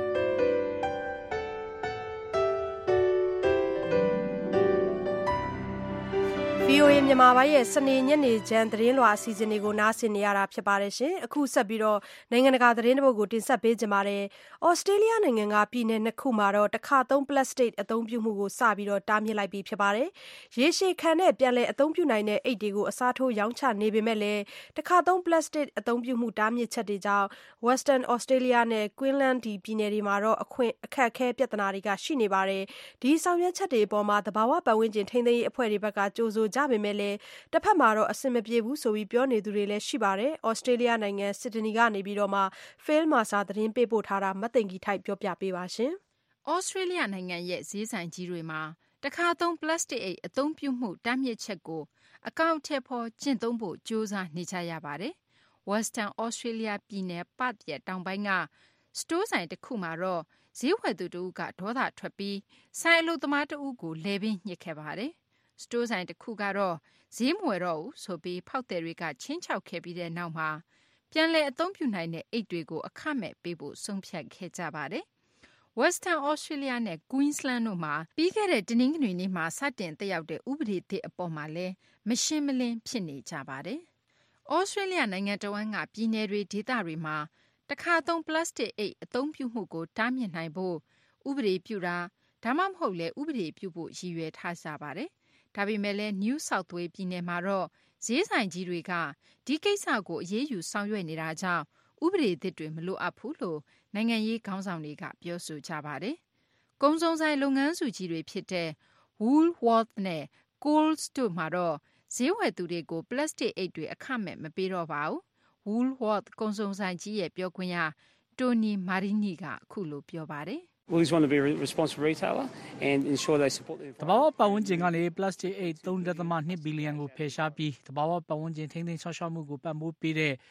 ဗီအိုအေမြန်မာပိုင်းရဲ့စနေညနေချမ်းသတင်းလွှာအစီအစဉ်တွေကိုနားဆင်နေရတာဖြစ်ပါတယ်ရှင်။အခုဆက်ပြီးတော့နိုင်ငံတကာသတင်းတစ်ပုဒ်ကိုတင်ဆက်ပေးကြပါမယ်။ဩစတြေးလျနိုင်ငံကပြည်နယ်နှစ်ခုမှာတော့တစ်ခါသုံးပလတ်စတစ်အသုံးပြုမှုကိုစပြီးတော့တားမြစ်လိုက်ပြီးဖြစ်ပါတယ်။ရေရှည်ခံတဲ့ပြန်လည်အသုံးပြုနိုင်တဲ့အိတ်တွေကိုအစားထိုးရောင်းချနေပေမဲ့လည်းတစ်ခါသုံးပလတ်စတစ်အသုံးပြုမှုတားမြစ်ချက်တွေကြောင့် Western Australia နဲ့ Queensland ဒီပြည်နယ်တွေမှာတော့အခွင့်အခက်အခဲပြဿနာတွေကရှိနေပါတယ်။ဒီဆောင်ရွက်ချက်တွေအပေါ်မှာသဘာဝပတ်ဝန်းကျင်ထိန်းသိမ်းရေးအဖွဲ့တွေဘက်ကကြိုးဆိုကြပေမဲ့လည်းတစ်ဖက်မှာတော့အဆင်မပြေဘူးဆိုပြီးပြောနေသူတွေလည်းရှိပါတယ်။ဩစတြေးလျနိုင်ငံစစ်ဒနီကနေပြီးတော့မှ Phil Mercer သတင်းပေးပို့ထားတာမသိင်္ဂီထိုက်ပြောပြပေးပါရှင်။ဩစတြေးလျနိုင်ငံရဲ့ဈေးဆိုင်ကြီးတွေမှာတခါသုံးပလတ်စတစ်အိတ်အသုံးပြုမှုတားမြစ်ချက်ကိုအကောင့်ထဲပေါ်ကျင့်သုံးဖို့ကြိုးစားနေကြရပါတယ်။ Western Australia ပြည်နယ်ပတ်ရဲ့တောင်ပိုင်းကစတိုးဆိုင်တစ်ခုမှာတော့ဈေးဝယ်သူတို့ကဒေါသထွက်ပြီးဆိုင်အလုပ်သမားတဦးကိုလဲပင်းညှစ်ခဲ့ပါတယ်။စတိုးဆိုင်တစ်ခုကတော့ဈေးမဝယ်တော့ဘူးဆိုပြီးဖောက်သည်တွေကချင်းချောက်ခဲ့ပြီးတဲ့နောက်မှာပြန်လည်အသုံးပြုနိုင်တဲ့အိတ်တွေကိုအခမဲ့ပေးဖို့ဆုံးဖြတ်ခဲ့ကြပါတယ်။ Western Australia နဲ့ Queensland တို့မှာပြီးခဲ့တဲ့တနင်္ဂနွေနေ့မှာစတင်သက်ရောက်တဲ့ဥပဒေသစ်အပေါ်မှာလည်းမရှင်းမလင်းဖြစ်နေကြပါတယ်။ Australia နိုင်ငံတဝန်းကပြည်နယ်တွေဒေသတွေမှာတခါသုံးပလတ်စတစ်အိတ်အသုံးပြုမှုကိုတားမြစ်နိုင်ဖို့ဥပဒေပြုတာဒါမှမဟုတ်လည်းဥပဒေပြုဖို့ရည်ရွယ်ထားကြပါတယ်။ဒါပေမဲ့လည်း New South Wales ပြည်နယ်မှာတော့ဈေးဆိုင်ကြီးတွေကဒီကိစ္စကိုအရေးယူဆောင်ရွက်နေတာကြောင့်ဥပဒေသစ်တွေမလိုအပ်ဘူးလို့နိုင်ငံရေးခေါင်းဆောင်တွေကပြောဆိုကြပါတယ်။ကုန်စုံဆိုင်လုပ်ငန်းစုကြီးတွေဖြစ်တဲ့ Woolworths နဲ့ Coles တို့မှာတော့ဈေးဝယ်သူတွေကိုပလတ်စတစ်အိတ်တွေအခမဲ့မပေးတော့ပါဘူး။ Woolworths ကုန်စုံဆိုင်ကြီးရဲ့ပြောခွင့်ရ Tony Marini ကအခုလိုပြောပါတယ်။ We just want to be a responsible retailer and ensure they support the environment. တဘာဝပတ်ဝန်းကျင်ကနေပလတ်စတစ်အိတ်သုံးဒသမနှစ်ဘီလီယံကိုဖယ်ရှားပြီးတဘာဝပတ်ဝန်းကျင်ထိန်းသိမ်းဆောင်ရှောက်မှုကိုပံ့ပိုးပေးတဲ့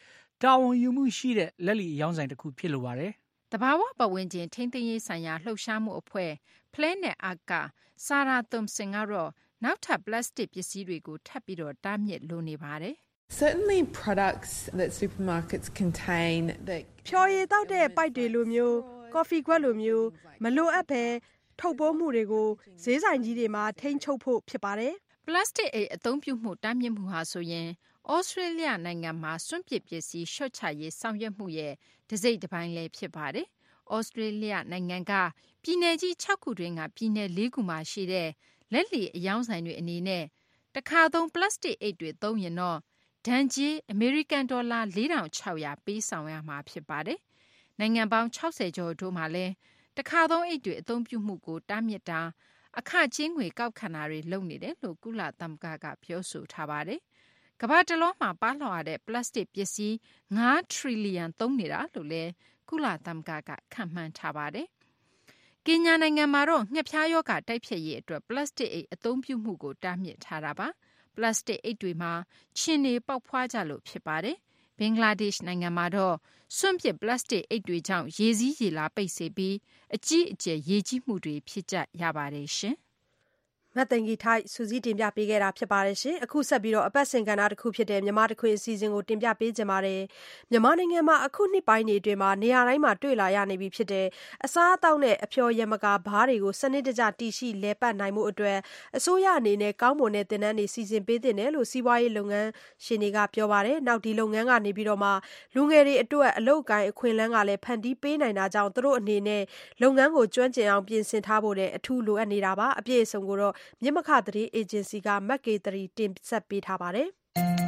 တာဝန်ယူမှုရှိတဲ့လက်လီအယောင်းဆိုင်တစ်ခုဖြစ်လိုပါတယ်။တဘာဝပတ်ဝန်းကျင်ထိန်းသိမ်းရေးဆိုင်ရာလှုပ်ရှားမှုအဖွဲ့ Planet Ark က Sarah Thompson ကတော့နောက်ထပ် plastic ပစ္စည်းတွေကိုထပ်ပြီးတော့တားမြစ်လိုနေပါတယ်။ Certainly products that supermarkets contain that ဖြော်ရည်တောက်တဲ့ပိုက်တွေလိုမျိုးကော်ဖီခွက်လိုမျိုးမလိုအပ်ပဲထုတ်ပိုးမှုတွေကိုဈေးဆိုင်ကြီးတွေမှာထိန်းချုပ်ဖို့ဖြစ်ပါတယ်။ plastic အိတ်အသုံးပြုမှုတားမြစ်မှုဟာဆိုရင်ဩစတြေးလျနိုင်ငံမှာစွန့်ပစ်ပစ္စည်းလျှော့ချရေးဆောင်ရွက်မှုရဲ့တစ်စိတ်တစ်ပိုင်းလည်းဖြစ်ပါတယ်။ဩစတြေးလျနိုင်ငံကပြည်내ကြီး၆ခုတွင်ကပြည်내၄ခုမှာရှိတဲ့လက်လီအယောင်းဆိုင်တွေအနေနဲ့တခါသုံးပလတ်စတစ်အိတ်တွေသုံးရင်တော့ဒဏ်ကြေးအမေရိကန်ဒေါ်လာ၄ထောင်၆ရာပေးဆောင်ရမှာဖြစ်ပါတယ်။နိုင်ငံပေါင်း၆၀ကျော်တို့မှာလည်းတခါသုံးအိတ်တွေအသုံးပြုမှုကိုတားမြစ်တာအခကြေးငွေကောက်ခံတာတွေလုပ်နေတယ်လို့ကုလသမဂ္ဂကပြောဆိုထားပါတယ်။ကမ္ဘာတလွှားမှာပါလှော်ရတဲ့ပလတ်စတစ်ပစ္စည်း၅ထရီလီယံသုံးနေတာလို့လည်းကုလသမဂ္ဂကခန့်မှန်းထားပါတယ်။ကင်ညာနိုင်ငံမှာတော့ငှက်ဖျားရောဂါတိုက်ဖျက်ရေးအတွက်ပလတ်စတစ်အိတ်အသုံးပြုမှုကိုတားမြစ်ထားတာပါ။ပလတ်စတစ်အိတ်တွေမှာခြင်တွေပေါက်ဖွားကြလို့ဖြစ်ပါတယ်။ဘင်္ဂလားဒေ့ရှ်နိုင်ငံမှာတော့စွန့်ပစ်ပလတ်စတစ်အိတ်တွေကြောင့်ရေစီးရေလာပိတ်စေပြီးအကြီးအကျယ်ရေကြီးမှုတွေဖြစ်ကြရပါတယ်ရှင်။မတ်တန်ကြီးထိုက်စူးစီးတင်ပြပေးခဲ့တာဖြစ်ပါတယ်ရှင်အခုဆက်ပြီးတော့အပတ်စဉ်ကဏ္ဍတစ်ခုဖြစ်တဲ့မြန်မာတခွေအစီအစဉ်ကိုတင်ပြပေးကြပါမယ်မြန်မာနိုင်ငံမှာအခုနှစ်ပိုင်းတွေအတွင်းမှာနေရာတိုင်းမှာတွေ့လာရနေပြီဖြစ်တဲ့အစားအသောက်နဲ့အဖျော်ယမကာဘားတွေကိုစနစ်တကျတည်ရှိလဲပတ်နိုင်မှုအတွက်အစိုးရအနေနဲ့ကောင်းမွန်တဲ့သင်တန်းတွေစီစဉ်ပေးတဲ့လို့စီးပွားရေးလုပ်ငန်းရှင်တွေကပြောပါတယ်နောက်ဒီလုပ်ငန်းကနေပြီးတော့မှလူငယ်တွေအတွက်အလုပ်ကိုင်အခွင့်အလမ်းကလည်းဖန်တီးပေးနိုင်တာကြောင့်သူတို့အနေနဲ့လုပ်ငန်းကိုကျွမ်းကျင်အောင်ပြင်ဆင်ထားဖို့လည်းအထူးလိုအပ်နေတာပါအပြည့်အစုံကိုတော့မြစ်မခသတင်းအေဂျင်စီကမက်ကေတရီတင်ဆက်ပေးထားပါတယ်။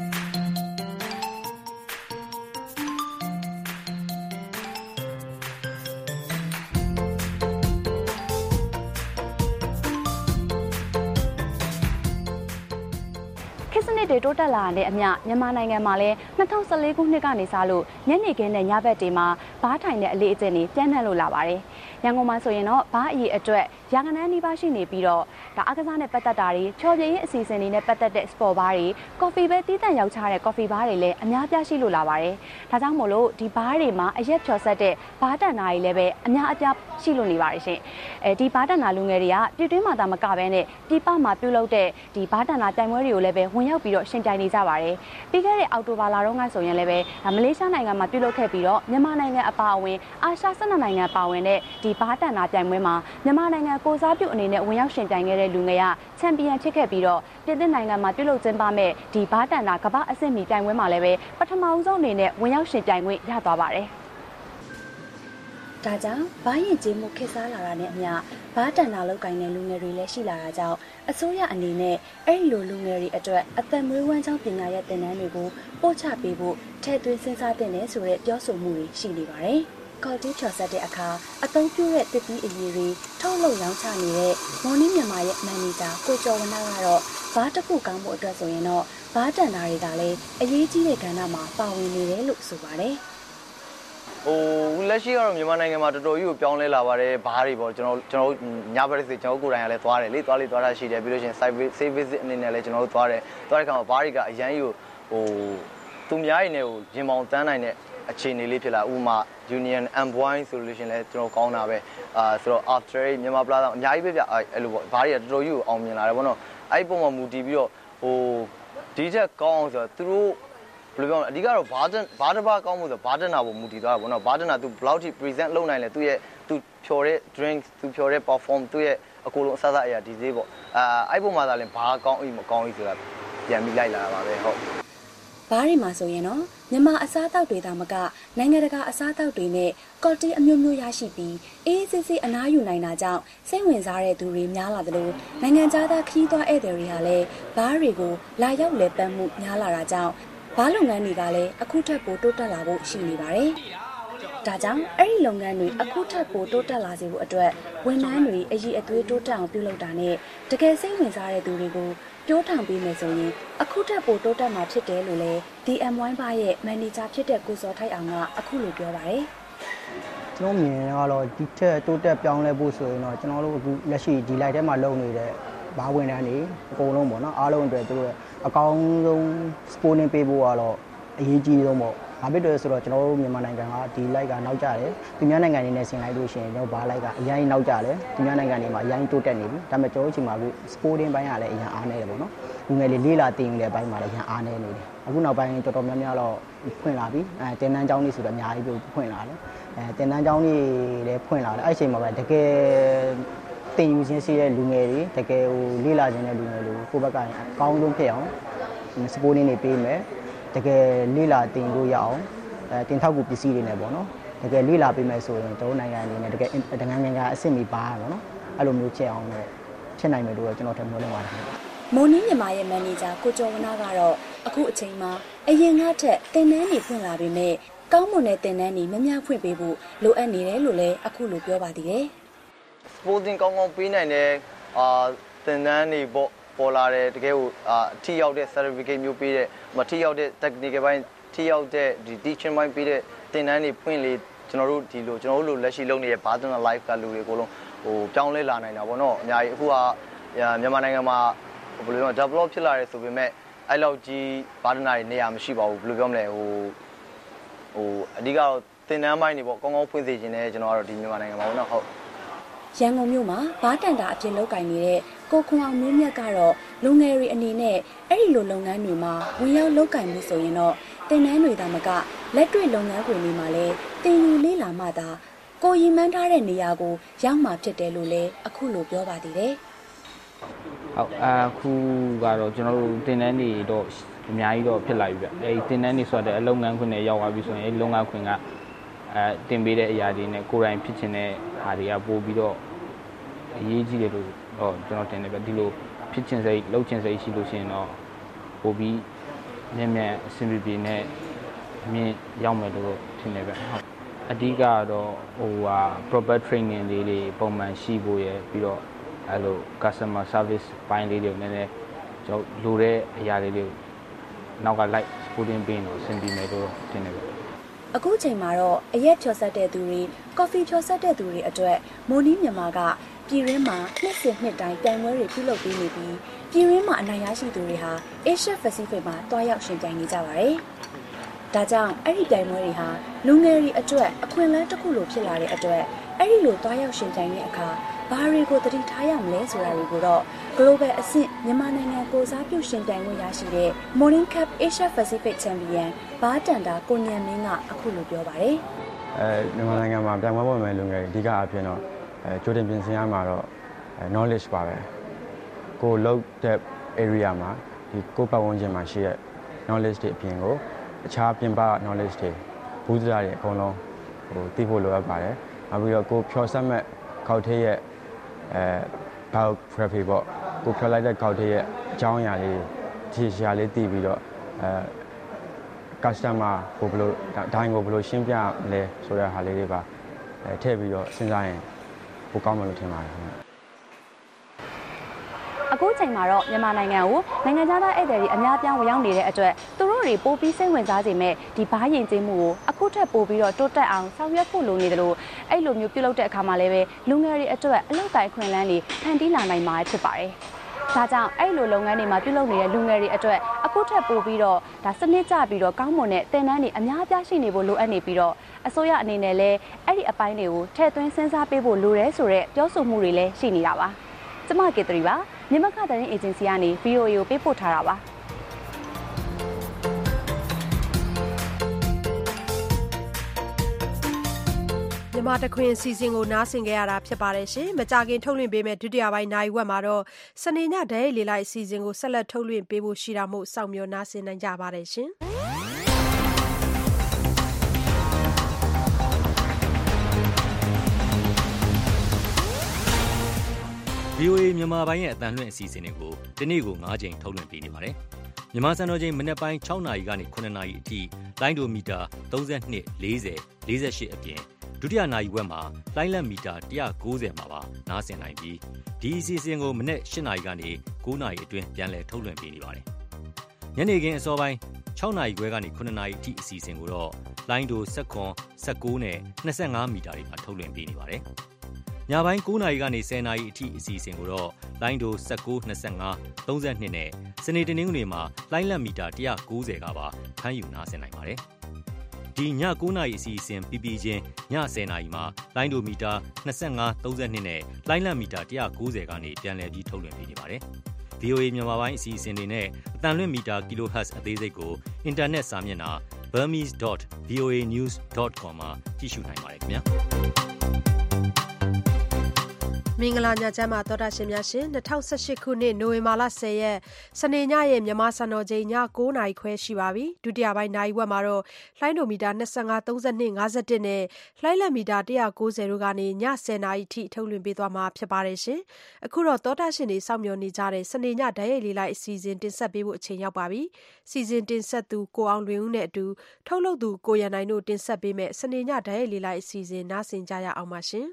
ခေတ်စနစ်တွေတိုးတက်လာတဲ့အမျှမြန်မာနိုင်ငံမှာလည်း၂၀၁၄ခုနှစ်ကနေစလို့ညနေခင်းနဲ့ညဘက်တွေမှာဘားထိုင်တဲ့အလေးအကျင့်တွေပြန့်နှံ့လို့လာပါတယ်။ရန်ကုန်မှာဆိုရင်တော့ဘားအရေးအတွက်ရာဂဏန်းနီးပါးရှိနေပြီးတော့ဒါအကစားနဲ့ပတ်သက်တာတွေချော်ပြင်းရေးအစီအစဉ်တွေနဲ့ပတ်သက်တဲ့စပေါ်ဘားတွေကော်ဖီပဲတီးတန့်ရောက်ချတဲ့ကော်ဖီဘားတွေလည်းအများပြားရှိလို့လာပါတယ်။ဒါကြောင့်မို့လို့ဒီဘားတွေမှာအရက်ဖြော်ဆက်တဲ့ဘားတန်နာတွေလည်းပဲအများအပြားရှိလို့နေပါတယ်ရှင်။အဲဒီဘားတန်နာလူငယ်တွေကပြည်တွင်းမှာသာမကဘဲနဲ့ပြည်ပမှာပြုလုပ်တဲ့ဒီဘားတန်နာပြိုင်ပွဲတွေကိုလည်းပဲဝင်ရောက်ပြီးတော့ရှင်ပြိုင်နေကြပါတယ်။ပြီးခဲ့တဲ့အောက်တိုဘာလတုန်းကဆိုရင်လည်းပဲမလေးရှားနိုင်ငံမှာပြုလုပ်ခဲ့ပြီးတော့မြန်မာနိုင်ငံအပါအဝင်အာရှ၁၂နိုင်ငံပါဝင်တဲ့ဒီဘားတန်နာပြိုင်ပွဲမှာမြန်မာနိုင်ငံကိုစားပြုအနေနဲ့ဝင်ရောက်ရှင်ပြိုင်ခဲ့တဲ့လူငယ်ကချန်ပီယံဖြစ်ခဲ့ပြီးတော့ပြည်သစ်နိုင်ငံမှာပြုလုပ်ကျင်းပမဲ့ဒီဘားတန်နာကမ္ဘာအဆင့်မီပြိုင်ပွဲမှာလည်းပဲပထမဆုံးအနေနဲ့ဝင်ရောက်ရှင်ပြိုင်ခွင့်ရသွားပါတယ်။ဒါကြောင့်ဘားရင်ကျေးမှုခေတ်စားလာတာနဲ့အမျှဘားတန်နာလောက်ကိုင်းတဲ့လူငယ်တွေလည်းရှိလာတာကြောင့်အစိုးရအနေနဲ့အဲ့ဒီလိုလူငယ်တွေအတွက်အသက်မွေးဝမ်းကြောင်းပညာရဲ့သင်တန်းတွေကိုပို့ချပေးဖို့ထည့်သွင်းစဉ်းစားသင့်တယ်ဆိုတဲ့ပြောဆိုမှုတွေရှိနေပါတယ်။ကော်တီချော်ဆက်တဲ့အခါအသုံးပြုတဲ့တစ်ပြီးအရည်တွေထုတ်လုပ်ရောင်းချနေတဲ့မော်နီမြန်မာရဲ့မန်နေဂျာကိုကျော်ဝနကတော့ဘားတစ်ခုကောင်းမှုအတွက်ဆိုရင်တော့ဘားတန်နာတွေကလည်းအရေးကြီးတဲ့ကဏ္ဍမှာပါဝင်နေတယ်လို့ဆိုပါတယ်။ဟိုလက်ရှိကတော့မြန်မာနိုင်ငံမှာတော်တော်ကြီးကိုပြောင်းလဲလာပါတယ်ဘားတွေပေါ့ကျွန်တော်ကျွန်တော်ညဘက်စစ်ကျွန်တော်ကိုယ်တိုင်ကလည်းသွားတယ်လေသွားလေသွားတာရှိတယ်ပြီးလို့ရှိရင် site visit အနေနဲ့လည်းကျွန်တော်တို့သွားတယ်သွားတဲ့အခါမှာဘားတွေကအရန်ကြီးကိုဟိုသူများရင်းနဲ့ကိုရင်ပေါင်တန်းနိုင်တဲ့အခြေအနေလေးဖြစ်လာဥပမာ Union Amboy ဆိုလို့ရှိရင်လည်းကျွန်တော်ကောင်းတာပဲအာဆိုတော့ After မြန်မာ Plaza အများကြီးပဲဗျအဲ့လိုပေါ့ဘားတွေကတော်တော်ကြီးကိုအောင်မြင်လာတယ်ပေါ့နော်အဲ့ဒီပုံမှာမူတည်ပြီးတော့ဟိုဒီချက်ကောင်းအောင်ဆိုတော့သူတို့ဘယ်လိုပြောလဲအဓိကတော့ဘာတဘာတဘာကောင်းမှုဆိုဘာတနာပုံမူတည်သွားတာပေါ့နော်ဘာတနာသူဘယ်လောက်ထိ present လုပ်နိုင်လဲသူရဲ့သူဖြော်တဲ့ drink သူဖြော်တဲ့ perform သူရဲ့အကူလုံးအစစအရာဒီသေးပေါ့အာအဲ့ပုံမှာသာလဲဘာကောင်းအိမကောင်းအိဆိုတာပြန်ပြီးလိုက်လာတာပါပဲဟုတ်ဘားရီမှာဆိုရင်တော့မြန်မာအစားအသောက်တွေသာမကနိုင်ငံတကာအစားအသောက်တွေနဲ့ကော်တီအမျိုးမျိုးရရှိပြီးအေးအေးဆေးဆေးအနားယူနိုင်တာကြောင့်စိတ်ဝင်စားတဲ့သူတွေများလာသလိုနိုင်ငံခြားသားခရီးသွားဧည့်သည်တွေဟာလည်းဘားတွေကိုလာရောက်လည်ပတ်မှုများလာတာကြောင့်ဘားလုပ်ငန်းတွေကလည်းအခုထက်ပိုတိုးတက်လာဖို့ရှိနေပါတယ်။ဒါကြောင့်အဲ့ဒီလုပ်ငန်းတွေအခုထက်ပိုတိုးတက်လာစေဖို့အတွက်ဝန်ထမ်းတွေအရေးအသွေးတိုးတက်အောင်ပြုလုပ်တာနဲ့တကယ်စိတ်ဝင်စားတဲ့သူတွေကိုပြောထောင်ပေးမယ်ဆိုရင်အခုထက်ပိုတိုးတက်မှာဖြစ်တယ်လို့လည်း ဒီ အမ် ဝိုင်း ဘားရဲ့မန်နေဂျာဖြစ်တဲ့ကိုစောထိုက်အောင်ကအခုလိုပြောပါတယ်။ကျွန်တော်မြင်ကတော့ဒီထက်တိုးတက်ပြောင်းလဲဖို့ဆိုရင်တော့ကျွန်တော်တို့အခုလက်ရှိဒီ light ထဲမှာလုပ်နေတဲ့ဘားဝန်ထမ်းတွေအကုန်လုံးပေါ့နော်အားလုံးအတွက်သူတို့အကောင်းဆုံး supporting ပေးဖို့ကတော့အရေးကြီးဆုံးပေါ့ဘာဖြစ်လို့လဲဆိုတော့ကျွန်တော်တို့မြန်မာနိုင်ငံကဒီလိုက်ကနောက်ကျတယ်သူများနိုင်ငံတွေနဲ့ဆင်လိုက်လို့ရှိရင်ကျွန်တော်ဘာလိုက်ကအရင်နောက်ကျတယ်သူများနိုင်ငံတွေမှာအရင်တိုးတက်နေပြီဒါပေမဲ့ကျွန်တော်တို့ချိန်မှာအခု sporting ဘိုင်းကလည်းအရင်အားနေတယ်ပေါ့နော်လူငယ်လေးလေးလာတင်ယူတဲ့ဘိုင်းမှာလည်းအရင်အားနေနေတယ်အခုနောက်ပိုင်းတော်တော်များများတော့ဖွင့်လာပြီအဲတင်တန်းကျောင်းလေးဆိုတော့အများကြီးပြုဖွင့်လာတယ်အဲတင်တန်းကျောင်းလေးလည်းဖွင့်လာတယ်အဲ့အချိန်မှာပဲတကယ်တင်ယူခြင်းရှိတဲ့လူငယ်တွေတကယ်ဟိုလေးလာခြင်းတဲ့လူငယ်တွေကိုဘက်ကအကောင်းဆုံးဖြစ်အောင် sporting နေပေးမယ်တကယ်လေးလာတင်လို့ရအောင်အဲတင်ထောက်ကူပစ္စည်းတွေနဲ့ပေါ့နော်တကယ်လေးလာပေးမယ်ဆိုရင်တို့နိုင်ငံအနေနဲ့တကယ်တကယ်ငန်းကအဆင့်မီပါရပါတော့အဲ့လိုမျိုးချက်အောင်တော့ချက်နိုင်မယ်လို့ကျွန်တော်ထင်လို့ပါတယ်မွန်နီးမြန်မာရဲ့မန်နေဂျာကိုကျော်ဝနာကတော့အခုအချိန်မှာအရင်ကထက်တင်နန်းနေဖွင့်လာပေမဲ့ကောင်းမွန်တဲ့တင်နန်းနေမများဖွင့်ပေးဖို့လိုအပ်နေတယ်လို့လည်းအခုလိုပြောပါသေးတယ် sporting ကောင်းကောင်းပေးနိုင်တဲ့အာတင်နန်းနေပေါ့ပေါ်လာတယ်တကယ်ကိုအာထိရောက်တဲ့ certificate မျိုးပေးတဲ့မထိရောက်တဲ့ technical ဘိုင်းထိရောက်တဲ့ဒီ teaching ဘိုင်းပေးတဲ့တင်နန်းနေဖွင့်လေကျွန်တော်တို့ဒီလိုကျွန်တော်တို့လိုလက်ရှိလုပ်နေတဲ့ Barcelona live ကလူတွေအကုန်လုံးဟိုပြောင်းလဲလာနိုင်တာပေါ့နော်အများကြီးအခုကမြန်မာနိုင်ငံမှာဘယ်လိုပြော develop ဖြစ်လာတယ်ဆိုပေမဲ့အဲ့လောက်ကြီး Barcelona တွေနေရာမရှိပါဘူးဘယ်လိုပြောမလဲဟိုဟိုအဓိကတော့တင်နန်းပိုင်းတွေပေါ့ကောင်းကောင်းဖွင့်စေခြင်းနဲ့ကျွန်တော်ကတော့ဒီမြန်မာနိုင်ငံမှာပေါ့နော်ဟုတ်ရန်ကုန်မြို့မှာဘားတန်တာအဖြစ်လုပ်ကင်နေတဲ့ကိုခွန်အောင်မျိုးမြတ်ကတော့လူငယ်တွေအနေနဲ့အဲ့ဒီလိုလုပ်ငန်းတွေမှာဝင်ရောက်လုပ်ကင်မှုဆိုရင်တော့တင်နန်းတွေသာမကလက်တွေ့လုပ်ငန်းခွင်တွေမှာလည်းတင်ယူလေးလာမှသာကိုရင်မှန်းထားတဲ့နေရာကိုရောက်မှဖြစ်တယ်လို့လည်းအခုလိုပြောပါသေးတယ်ဟုတ်အခုကတော့ကျွန်တော်တို့တင်နန်းတွေတော့အများကြီးတော့ဖြစ်လာပြီဗျအဲဒီတင်နန်းတွေဆိုတဲ့အလုပ်ငန်းခွင်တွေရောက်သွားပြီဆိုရင်အဲဒီလုပ်ငန်းခွင်ကအဲတင်ပေးတဲ့အရာတွေနဲ့ကိုယ်တိုင်ဖြစ်ချင်တဲ့ဟာတွေကပို့ပြီးတော့အရေးကြီးတယ်လို့တော့ကျွန်တော်တင်တယ်ဗျဒီလိုဖြစ်ချင်စိတ်လုပ်ချင်စိတ်ရှိလို့ရှိရင်တော့ပို့ပြီးမြဲမြဲအဆင်ပြေပြေနဲ့မြင်ရောက်မယ်လို့ထင်တယ်ဗျဟုတ်အဓိကတော့ဟိုဟာ proper training လေးတွေပုံမှန်ရှိဖို့ရယ်ပြီးတော့အဲ့လို customer service ပိုင်းလေးတွေကိုနည်းနည်းကျွန်တော်လိုတဲ့အရာလေးတွေကိုနောက်က like supporting ပေးတော့အဆင်ပြေမယ်လို့ထင်တယ်ဗျအခုချိန်မှာတော့အရက်ဖြော်ဆက်တဲ့သူတွေကော်ဖီဖြော်ဆက်တဲ့သူတွေအတွက်မိုနီးမြန်မာကပြည်ရင်းမှာနှစ်စဉ်နှစ်တိုင်းတိုင်ပွဲတွေပြုလုပ်ပေးနေပြီးပြည်ရင်းမှာအနိုင်ရရှိသူတွေဟာ Asia Pacific မှာတွားရောက်ရှင်ပြိုင်နေကြပါတယ်။ဒါကြောင့်အဲ့ဒီတိုင်ပွဲတွေဟာလူငယ်တွေအတွက်အခွင့်အလမ်းတစ်ခုလိုဖြစ်လာတဲ့အတွက်အဲ့ဒီလိုတွားရောက်ရှင်ပြိုင်တဲ့အခါဘာတွေကိုတတိထားရမလဲဆိုတာတွေကိုတော့ Global အဆင့်မြန်မာနိုင်ငံကိုစားပြုရှင်ပြိုင်ခွင့်ရရှိတဲ့ Morning Cup Asia Pacific Champion ဘာတန်တာကိုညံမင်းကအခုလိုပြောပါတယ်။အဲမြန်မာနိုင်ငံမှာပြိုင်ပွဲပေါ်မဲ့လူငယ်တွေအဓိကအဖြစ်တော့အဲကြိုတင်ပြင်ဆင်ရမှာတော့ knowledge ပါပဲ။ကိုလောက်တဲ့ area မှာဒီကိုပတ်ဝန်းကျင်မှာရှိတဲ့ knowledge တွေအပြင်ကိုအခြားပြင်ပ knowledge တွေဘူးစရာတွေအကုန်လုံးဟိုသိဖို့လိုအပ်ပါတယ်။နောက်ပြီးတော့ကိုဖြော်ဆက်မဲ့ခေါက်ထည့်ရဲ့အဲ biography ပေါ့ကိုဖြော်လိုက်တဲ့ခေါက်ထည့်ရဲ့အကြောင်းအရာလေးဒီအရာလေးသိပြီးတော့အဲ customer ကိုဘယ်လိုဒိုင်းကိုဘယ်လိုရှင်းပြလဲဆိုတဲ့ဟာလေးတွေပါအဲထည့်ပြီးတော့စဉ်းစားရင်ပိုကောင်းမယ်လို့ထင်ပါတယ်ခင်ဗျအခုချိန်မှာတော့မြန်မာနိုင်ငံကိုနိုင်ငံခြားသားဧည့်သည်တွေအများပြားဝင်ရောက်နေတဲ့အတွက်သူတို့တွေပိုပြီးစိတ်ဝင်စားစေမဲ့ဒီဘားရင်ကျေးမှုကိုအခုထက်ပိုပြီးတော့တိုးတက်အောင်ဆောင်ရွက်ဖို့လိုနေတယ်လို့အဲ့လိုမျိုးပြုလုပ်တဲ့အခါမှာလည်းပဲလူငယ်တွေအတွက်အလုပ်တိုင်းခွင့်လန်းတွေဖန်တီးလာနိုင်မှာဖြစ်ပါတယ်။ဒါကြောင့်အဲ့လိုလုပ်ငန်းတွေမှာပြုလုပ်နေတဲ့လူငယ်တွေအတွက်အခုထက်ပိုပြီးတော့ဒါစနစ်ကျပြီးတော့ကောင်းမွန်တဲ့သင်တန်းတွေအများပြားရှိနေဖို့လိုအပ်နေပြီးတော့အစိုးရအနေနဲ့လည်းအဲ့ဒီအပိုင်းတွေကိုထည့်သွင်းစဉ်းစားပေးဖို့လိုတယ်ဆိုတဲ့ပြောဆိုမှုတွေလည်းရှိနေတာပါ။ကျမကေတရီပါမြန်မာကသတင်းအေဂျင်စီကနေ ဗီအိုအေ ကိုပေးပို့ထားတာပါမြန်မာတခွင်အစီအစဉ်ကိုနားဆင်ကြရတာဖြစ်ပါတယ်ရှင်။မကြခင်ထုတ်လွှင့်ပေးမယ့်ဒုတိယပိုင်းနိုင်ဝက်မှာတော့စနေညဒဲလေးလိုက်အစီအစဉ်ကိုဆက်လက်ထုတ်လွှင့်ပေးဖို့ရှိတာမို့စောင့်မျှော်နားဆင်နိုင်ကြပါတယ်ရှင်။ဗီအိုအေ မြန်မာပိုင်းရဲ့အသံလွှင့်အစီအစဉ်တွေကိုဒီနေ့ကို၅ချိန်ထုတ်လွှင့်ပေးနေပါတယ်။မြန်မာစံတော်ချိန်မနက်ပိုင်း၆နာရီကနေ၇နာရီအထိလိုင်းဒိုမီတာ၃၂ ၄၀ ၄၈အပြင်ဒုတိယနာရီဝက်မှာလိုင်းလက်မီတာ၁၉၀မှာပါနားဆင်နိုင်ပြီးဒီအစီအစဉ်ကိုမနက်၈နာရီကနေ၉နာရီအတွင်းပြန်လည်ထုတ်လွှင့်ပေးနေပါတယ်။ညနေခင်းအစောပိုင်း၆နာရီခွဲကနေ၇နာရီအထိအစီအစဉ်ကိုတော့လိုင်းဒို၁၇ ၁၉နဲ့၂၅မီတာတွေမှာထုတ်လွှင့်ပေးနေပါတယ်။ညပိုင်း၉နာရီကနေ၁၀နာရီအထိအစီအစဉ်ကိုတော့လိုင်းဒို၁၉ ၂၅ ၃၂နဲ့စနေတနင်္ဂနွေမှာလိုင်းလက်မီတာ၁၉၀ကပါဖမ်းယူနားဆင်နိုင်ပါတယ်။ဒီညကိုးနာရီအစီအစဉ်ပြီးပြီးချင်းညဆယ်နာရီမှာလိုင်းဒိုမီတာနှစ်၅ သုံး၂နဲ့လိုင်းလံမီတာone ninetyကနေပြန်လည်ပြီးထုတ်လွှင့်ပေးနေပါတယ်။ ဗီအိုအေ မြန်မာပိုင်းအစီအစဉ်တွေနဲ့အသံလွှင့်မီတာ kilohertz အသေးစိတ်ကိုအင်တာနက်စာမျက်နှာ burmese dot v o a news dot com မှာကြည့်ရှုနိုင်ပါတယ်ခင်ဗျာ။မင်္ဂလာညချမ်းပါသောတာရှင်များရှင်၂၀၁၈ခုနှစ်နိုဝင်ဘာလ၁၀ရက်စနေညရဲ့မြန်မာစံတော်ချိန်ည၉နာရီခွဲရှိပါပြီဒုတိယပိုင်းနာရီဝက်မှာတော့လိုင်းဒိုမီတာ၂၅ ၃၂ ၅၁နဲ့လိုင်းလက်မီတာone ninetyတို့ကနေည၁၀နာရီထိထုတ်လွှင့်ပေးသွားမှာဖြစ်ပါတယ်ရှင်အခုတော့သောတာရှင်တွေစောင့်မျှော်နေကြတဲ့စနေညဓာတ်ရိုက်လေးလိုက်အစီအစဉ်တင်ဆက်ပေးဖို့အချိန်ရောက်ပါပြီစီစဉ်တင်ဆက်သူကိုအောင်လွင်ဦးနဲ့အတူထုတ်လုပ်သူကိုရန်နိုင်တို့တင်ဆက်ပေးမဲ့စနေညဓာတ်ရိုက်လေးလိုက်အစီအစဉ်နားဆင်ကြရအောင်ပါရှင်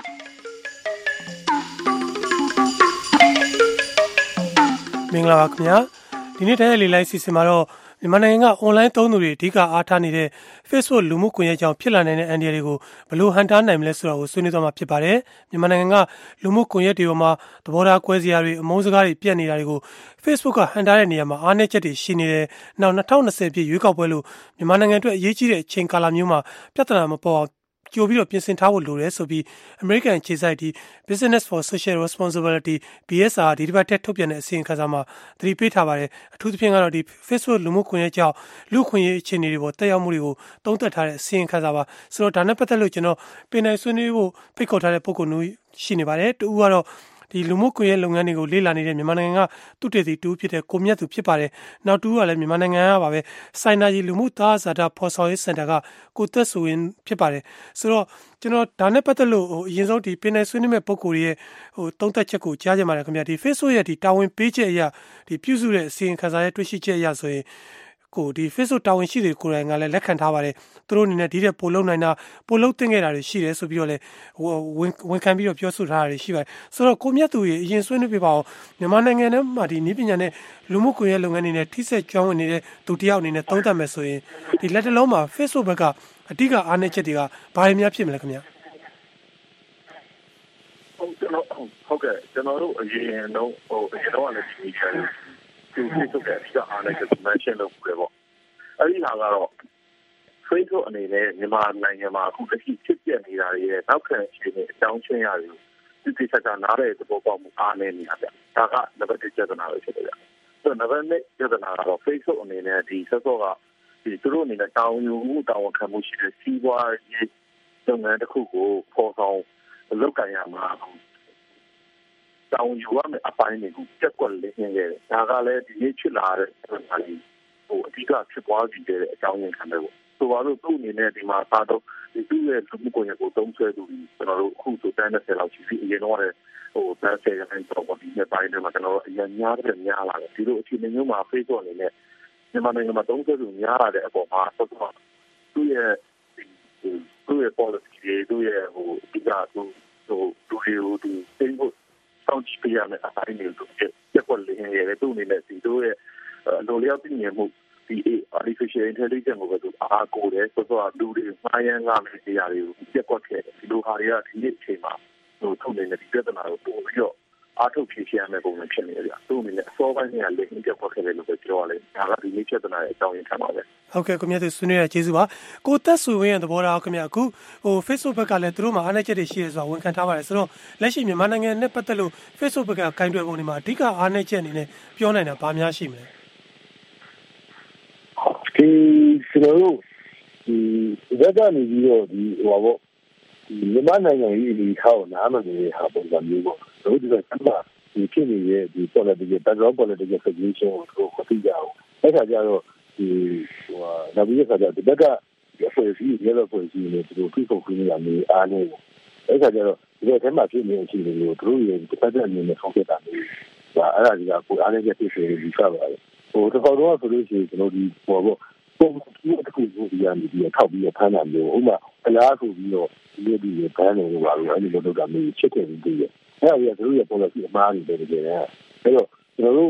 မင်္ဂလာပါခင်ဗျာဒီနေ့တိုင်းလေးလိုက်စီစဉ်မှာတော့မြန်မာနိုင်ငံကအွန်လိုင်းသုံးသူတွေအဓိကအားထားနေတဲ့ Facebook လူမှုကွန်ရက်ကြောင့်ဖြစ်လာနိုင်တဲ့အန္တရာယ်တွေကိုဘယ်လိုဟန်တားနိုင်မလဲဆိုတာကိုဆွေးနွေးသွားမှာဖြစ်ပါတယ်မြန်မာနိုင်ငံကလူမှုကွန်ရက်တွေပေါ်မှာသဘောထားကွဲစရာတွေအမုန်းစကားတွေပြန့်နေတာတွေကို Facebook ကဟန်တားတဲ့နေရာမှာအားနည်းချက်တွေရှိနေတယ်နောက်၂၀၂၀ပြည့်ရွေးကောက်ပွဲလို့မြန်မာနိုင်ငံအတွက်အရေးကြီးတဲ့အချိန်ကာလမျိုးမှာပြဿနာမပေါ်အောင်ကြိုပြီးတော့ပြင်ဆင်ထားဖို့လိုတယ်ဆိုပြီး American ခြေစိုက်ဒီ Business for Social Responsibility ဘီ အက်စ် အာ ဒီတစ်ပတ်တက်ထုတ်ပြန်တဲ့အစီရင်ခံစာမှာသတိပေးထားပါတယ်အထူးသဖြင့်ကတော့ဒီ Facebook လူမှုကွန်ရက်ကြောင့်လူခွင့်ရေးအခြေအနေတွေပေါ်တက်ရောက်မှုတွေကိုသုံးသပ်ထားတဲ့အစီရင်ခံစာပါဆိုတော့ဒါနဲ့ပတ်သက်လို့ကျွန်တော်ပင်နိုင်ဆွေးနွေးဖို့ဖိတ်ခေါ်ထားတဲ့ပုဂ္ဂိုလ်မျိုးရှိနေပါတယ်တူဦးကတော့ဒီလူမှုကွန်ရက်လုပ်ငန်းတွေကိုလေ့လာနေတဲ့မြန်မာနိုင်ငံကသူတည်တည်တူဖြစ်တဲ့ကိုမြတ်သူဖြစ်ပါတယ်။နောက်တူကလည်းမြန်မာနိုင်ငံကပါပဲစိုင်းနာကြီးလူမှုသားဇာတာဖော်ဆောင်ရေးစင်တာကကိုသက်ဆိုရင်ဖြစ်ပါတယ်။ဆိုတော့ကျွန်တော်ဒါနဲ့ပတ်သက်လို့ဟိုအရင်ဆုံးဒီပင်နယ်ဆွေးနွေးမဲ့ပုံကိုယ်ရဲ့ဟိုသုံးသက်ချက်ကိုကြားကြပါရခင်ဗျာဒီ Facebook ရဲ့ဒီတာဝန်ပေးချက်အရာဒီပြုစုတဲ့အစီရင်ခံစာရဲ့တွေ့ရှိချက်အရာဆိုရင်ကိုဒီ Facebook တာဝန်ရှိတွေကိုယ်တိုင်ကလည်းလက်ခံထားပါတယ်သူတို့အနေနဲ့ဒီတဲ့ပို့လုံနိုင်တာပို့လုံတင်ခဲ့တာတွေရှိတယ်ဆိုပြီးတော့လည်းဟိုဝန်ဝန်ခံပြီးတော့ပြောဆိုထားတာတွေရှိပါတယ်ဆိုတော့ကိုမြတ်သူရဲ့အရင်ဆွေးနွေးပြပါအောင်မြန်မာနိုင်ငံထဲမှာဒီနည်းပညာနဲ့လူမှုကွန်ရက်လုပ်ငန်းတွေနဲ့ထိစက်ကျွမ်းဝင်နေတဲ့သူတယောက်အနေနဲ့သုံးသပ်မယ်ဆိုရင်ဒီလက်တလုံးမှာ Facebook ဘက်ကအဓိကအားနည်းချက်တွေကဘာတွေများဖြစ်မလဲခင်ဗျာဟုတ်ကျွန်တော်ဟုတ်ကဲ့ကျွန်တော်တို့အရင်တော့ဟိုအရင်တော့လည်းဒီချန်သူ Facebook ကအဓိကအားနည်းချက် mention လုပ်ပြတယ်ပေါ့အဲ့ဒီဟာကတော့ Facebook အနေနဲ့မြန်မာနိုင်ငံမှာအခုတစ်ခုဖြစ်ပြနေတာတွေရဲ့နောက်ခံအခြေအနေအကြောင်းချင်းရာတွေဒီစိတ်ကနားတဲ့သဘောပေါက်မှုအားနည်းနေတာဗျဒါကနံပါတ်တစ်ချက်နာပဲဖြစ်တယ်ဗျဆိုတော့နံပါတ်နှစ်ချက်နာကတော့ Facebook အနေနဲ့ဒီဆက်စောကဒီသူတို့အနေနဲ့တောင်းယူမှုတောင်းခံမှုရှိတဲ့စီးပွားရေးလုပ်ငန်းတစ်ခုကိုပေါ်ဆောင်လုပ်ကြရမှာတောင်းယူရမယ့်အပိုင်းတွေကိုပြက်ကွက်လေးနေတယ်ဒါကလည်းဒီနေ့ဖြစ်လာတဲ့ဟာလေးဟိုအဓိကဖြစ်ပွားစီတဲ့အကြောင်းရင်းခံတယ်ပေါ့ဆိုတော့သူ့အနေနဲ့ဒီမှာသာတော့ဒီသူ့ရဲ့လူမှုကွန်ရက်ကိုသုံးဆွဲသူကျွန်တော်တို့အခုဆိုတန်းတဲ့ဆယ်လောက်ရှိပြီအရင်တော့လည်းဟိုတန်းဆယ်ရိုင်းတော့ဒီနေ့ပိုင်းတွေမှာကျွန်တော်တို့အရင်များတဲ့များလာတယ်ဒီလိုအခြေအနေမျိုးမှာ Facebook အနေနဲ့မြန်မာနိုင်ငံမှာသုံးဆွဲသူများလာတဲ့အပေါ်မှာဆက်တော့သူ့ရဲ့သူ့ရဲ့ policy တွေသူ့ရဲ့ဟိုဒီကသူဟိုသူ့ဒီ Facebook စောင့်ကြည့်ပြရမယ့်အပိုင်းတွေကိုပြက်ကွက်လေးနေရတယ်သူ့အနေနဲ့ဒီတို့ရဲ့လိုလျောက်သိမြင်မှုဒီ artificial intelligence ကိုပဲသူအားကိုးတယ်ဆိုတော့လူတွေမှားယမ်းလာမယ့်နေရာတွေကိုပြက်ကွက်ခဲ့တယ်ဒီလိုဟာတွေကဒီနေ့အချိန်မှာဟိုထုတ်နေတဲ့ဒီပြဿနာကိုပို့ပြီးတော့အားထုတ်ဖြေရှင်းရမယ့်ပုံစံဖြစ်နေတယ်ဗျသူ့အနေနဲ့အစောပိုင်းကလည်းလက်ရှိပြက်ကွက်ခဲ့တယ်လို့ပဲပြောရလိမ့်ဒါကဒီနေ့ပြဿနာရဲ့အကြောင်းရင်းထပ်ပါပဲဟုတ်ကဲ့ကိုမြတ်သူဆွေးနွေးရကျေးဇူးပါကိုသက်ဆွေဝင်းရဲ့သဘောထားခင်ဗျအခုဟို Facebook ဘက်ကလည်းသူတို့မှာအားနည်းချက်တွေရှိရဲဆိုတာဝန်ခံထားပါတယ်ဆိုတော့လက်ရှိမြန်မာနိုင်ငံနဲ့ပတ်သက်လို့ Facebook ဘက်ကကင်တွယ်ပုံတွေမှာအဓိကအားနည်းချက်အနေနဲ့ပြောနိုင်တာဘာများရှိမလဲဒီကျွန်တော်တို့ဒီဇက်ကနေပြီးတော့ဒီဟိုပါပေါ့ဒီမြန်မာနိုင်ငံကြီးဒီထောက်နားမနေဟာပုံစံမျိုးပေါ့တို့ဒီကစမ်းဒီဖြစ်နေတဲ့ဒီ political background political situation ကိုမသိကြဘူးအဲ့ခါကျတော့ဒီဟိုနောက်ပြီးခါကျဒီဘက်ကအဖွဲ့အစည်းရဲဘော်အဖွဲ့အစည်းတွေတို့ဖိဖို့ခင်းရမယ်အားနေအဲ့ခါကျတော့ဒီဘက်ထဲမှာဖြစ်နေတဲ့အခြေအနေကိုတို့ရဲ့တစ်ပတ်အနေနဲ့ဆောင်ဖြတ်တာမျိုးဒါအဲ့ဒါကြီးကကိုအားလည်းဖြစ်နေပြီဆက်ပါတယ်ဟိုတစ်ခါတော့ဆိုလို့ရှိရင်ကျွန်တော်ဒီဟိုပေါ့ပုံမှန်တစ်ခုကိုဒီကနေပြီးထောက်ပြီးဖမ်းတာမျိုးဥပမာအလားဆိုပြီးတော့ဒီလိုဒီဘန်းနေလို့ပါလို့အဲ့ဒီလိုလုပ်တာမျိုးဖြစ်ခဲ့ပြီးပြီးရအဲ့ဒါကတို့ရဲ့ policy အမှားတွေပဲကြတယ်အဲ့တော့ကျွန်တော်တို့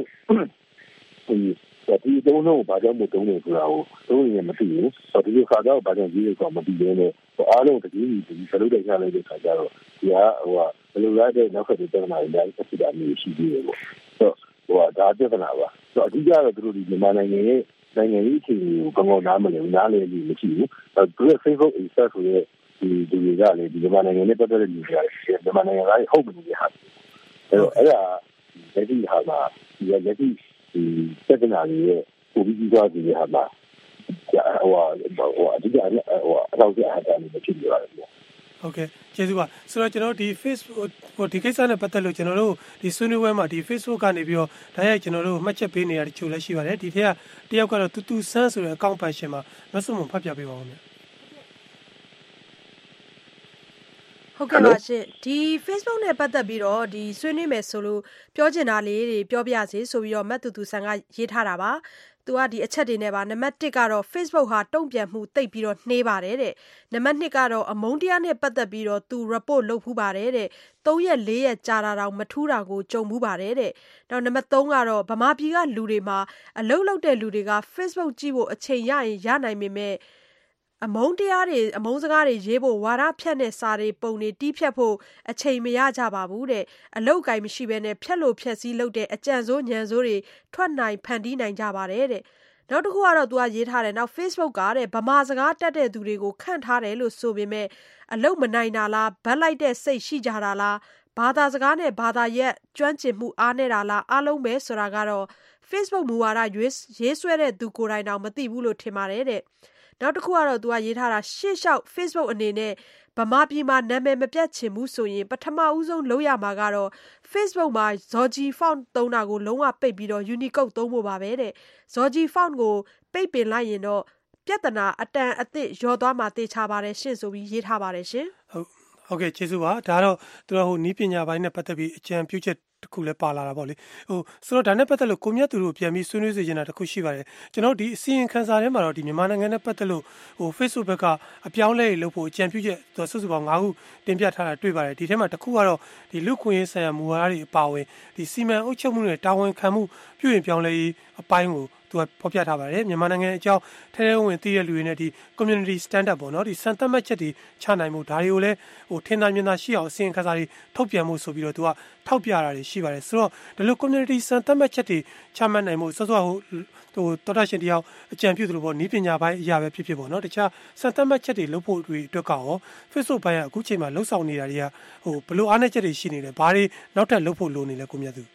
ဒီဒီတုံးလုံးဘာကြောင့်မတုံးနေဆိုတာကိုတို့ရင်မသိဘူးဆိုတော့ဒီခါတော့ဘာကြောင့်ကြီးလဲဆိုတော့မသိသေးနဲ့အားလုံးတကြီးဒီစလုပ်တဲ့ခါလေးတွေခါကြတော့ဒီဟာဟိုကဘယ်လိုလဲတဲ့နောက်ဆက်တဲ့ပြဿနာတွေအများကြီးဖြစ်တာမျိုးရှိသေးတယ်ပေါ့ဆိုတော့ဟိုကဒါပြဿနာပါဆိုတော့အဓိကတော့တို့ဒီမြန်မာနိုင်ငံရဲ့နိုင်ငံရေးအခြေအနေကိုကောင်းကောင်းနားမလည်ဘူးနားလည်ပြီးမရှိဘူးသူက Facebook access ဆိုတဲ့ဒီဒီတွေကလည်းဒီမြန်မာနိုင်ငံနဲ့ပတ်သက်တဲ့လူတွေရတယ်မြန်မာနိုင်ငံသားတွေဟုတ်မလို့ရဟာအဲ့တော့အဲ့ဒါလက်ရှိဟာမှာဒီလက်ရှိဒီစက်နာတွေရဲ့ပုံပြီးသွားပြီးဟာမှာဟိုဟိုအဓိကဟိုအထောက်အထားအတိုင်းပဲဖြစ်နေပါတယ်ဟုတ်ကဲ့ကျေးဇူးပါဆိုတော့ကျွန်တော်ဒီ Facebook ဟိုဒီကိစ္စနဲ့ပတ်သက်လို့ကျွန်တော်တို့ဒီဆွေးနွေးပွဲမှာဒီ Facebook ကနေပြီးတော့ဒါရိုက်ကျွန်တော်တို့မှတ်ချက်ပေးနေရတဲ့ချို့လည်းရှိပါတယ်ဒီထက်ကတယောက်ကတော့တူတူဆန်းဆိုတဲ့အကောင့်ပိုင်ရှင်မှာမဆုမဖတ်ပြပေးပါဦးခင်ဗျဟုတ်ကဲ့ပါရှင်ဒီ Facebook နဲ့ပတ်သက်ပြီးတော့ဒီဆွေးနွေးမယ်ဆိုလို့ပြောချင်တာလေးတွေပြောပြစေဆိုပြီးတော့မတ်တူတူဆန်ကရေးထားတာပါသူကဒီအချက်တွေနဲ့ပါနံပါတ်တစ်ကတော့ Facebook ဟာတုံ့ပြန်မှုတိတ်ပြီးတော့နှေးပါတယ်တဲ့နံပါတ်နှစ်ကတော့အမုန်းတရားနဲ့ပတ်သက်ပြီးတော့သူ report လုပ်ဖူးပါတယ်တဲ့သုံးရက်လေးရက်ကြာတာတောင်မထူးတာကိုကြုံဖူးပါတယ်တဲ့နောက်နံပါတ်သုံးကတော့ဗမာပြည်ကလူတွေမှာအလုပ်လုပ်တဲ့လူတွေက Facebook ကြည့်ဖို့အချိန်ရရင်ရနိုင်ပေမဲ့အမုန်းတရားတွေအမုန်းစကားတွေရေးဖို့ဝါဒဖြန့်တဲ့စာတွေပုံတွေတီးဖြတ်ဖို့အချိန်မရကြပါဘူးတဲ့အလောက်ကိုင်းမရှိဘဲနဲ့ဖြတ်လို့ဖြတ်စည်းလုပ်တဲ့အကြံစိုးညံစိုးတွေထွက်နိုင်ဖန်တီးနိုင်ကြပါတယ်တဲ့နောက်တစ်ခုကတော့သူကရေးထားတယ်နောက် Facebook ကတဲ့ဗမာစကားတတ်တဲ့သူတွေကိုခန့်ထားတယ်လို့ဆိုပေမဲ့အလောက်မနိုင်တာလားဗတ်လိုက်တဲ့စိတ်ရှိကြတာလားဘာသာစကားနဲ့ဘာသာရက်ကျွမ်းကျင်မှုအားနေတာလားအားလုံးပဲဆိုတာကတော့ Facebook မူဝါဒရေးဆွဲတဲ့သူကိုယ်တိုင်တောင်မသိဘူးလို့ထင်ပါတယ်တဲ့နောက်တစ်ခုကတော့သူကရေးထားတာရှေ့လျှောက် Facebook အနေနဲ့ဗမာပြည်မှာနာမည်မပြတ်ချင်ဘူးဆိုရင်ပထမဦးဆုံးလုပ်ရမှာကတော့ Facebook မှာ Zoji font သုံးတာကိုလုံးဝပိတ်ပြီးတော့ Unicode သုံးဖို့ပါပဲတဲ့ Zoji font ကိုပိတ်ပင်လိုက်ရင်တော့ပြဿနာအတန်အသစ်ရောသွားမှာတေချာပါတယ်ရှင့်ဆိုပြီးရေးထားပါတယ်ရှင်ဟုတ်ဟုတ်ကဲ့ကျေးဇူးပါဒါတော့သူတို့ဟိုနီးပညာပိုင်းနဲ့ပတ်သက်ပြီးအကြံပြုချက်တခုလည်းပါလာတာပေါ့လေဟိုဆိုတော့ဒါနဲ့ပတ်သက်လို့ကိုမြတ်သူတို့ပြန်ပြီးဆွေးနွေးစေချင်တာတခုရှိပါတယ်ကျွန်တော်ဒီအစီရင်ခံစာထဲမှာတော့ဒီမြန်မာနိုင်ငံနဲ့ပတ်သက်လို့ဟို Facebook ဘက်ကအပြောင်းလဲလုပ်ဖို့အကြံပြုချက်သူစုစုပေါင်း၅ခုတင်ပြထားတာတွေ့ပါတယ်ဒီထဲမှာတစ်ခုကတော့ဒီလူခွင့်ရေးဆိုင်ရာမူဝါဒတွေအပါအဝင်ဒီစီမံအုပ်ချုပ်မှုနဲ့တာဝန်ခံမှုပြုရင်ပြောင်းလဲရေးအပိုင်းကိုသူကဖော်ပြထားပါတယ်မြန်မာနိုင်ငံအကြောင်းထဲထဲဝင်သိတဲ့လူတွေနဲ့ဒီ community standard ပေါ့နော်ဒီစံသတ်မှတ်ချက်တွေချနိုင်မှုဒါတွေကိုလည်းဟိုထင်သာမြင်သာရှိအောင်အစီရင်ခံစာတွေထုတ်ပြန်မှုဆိုပြီးတော့သူကထောက်ပြတာတွေရှိပါတယ်ဆိုတော့ဒီလို community စံသတ်မှတ်ချက်တွေချမှတ်နိုင်မှုစောစောဟိုဟိုတော်တာရှင်တယောက်အကြံပြုသလိုပေါ့နီးပညာပိုင်းအရာပဲဖြစ်ဖြစ်ပေါ့နော်တခြားစံသတ်မှတ်ချက်တွေလုပ်ဖို့တွေအတွက်ကရော Facebook ဘိုင်းကအခုချိန်မှာလှုပ်ဆောင်နေတာတွေကဟိုဘယ်လိုအားနည်းချက်တွေရှိနေလဲဘာတွေနောက်ထပ်လုပ်ဖို့လိုနေလဲကိုမြတ်သူ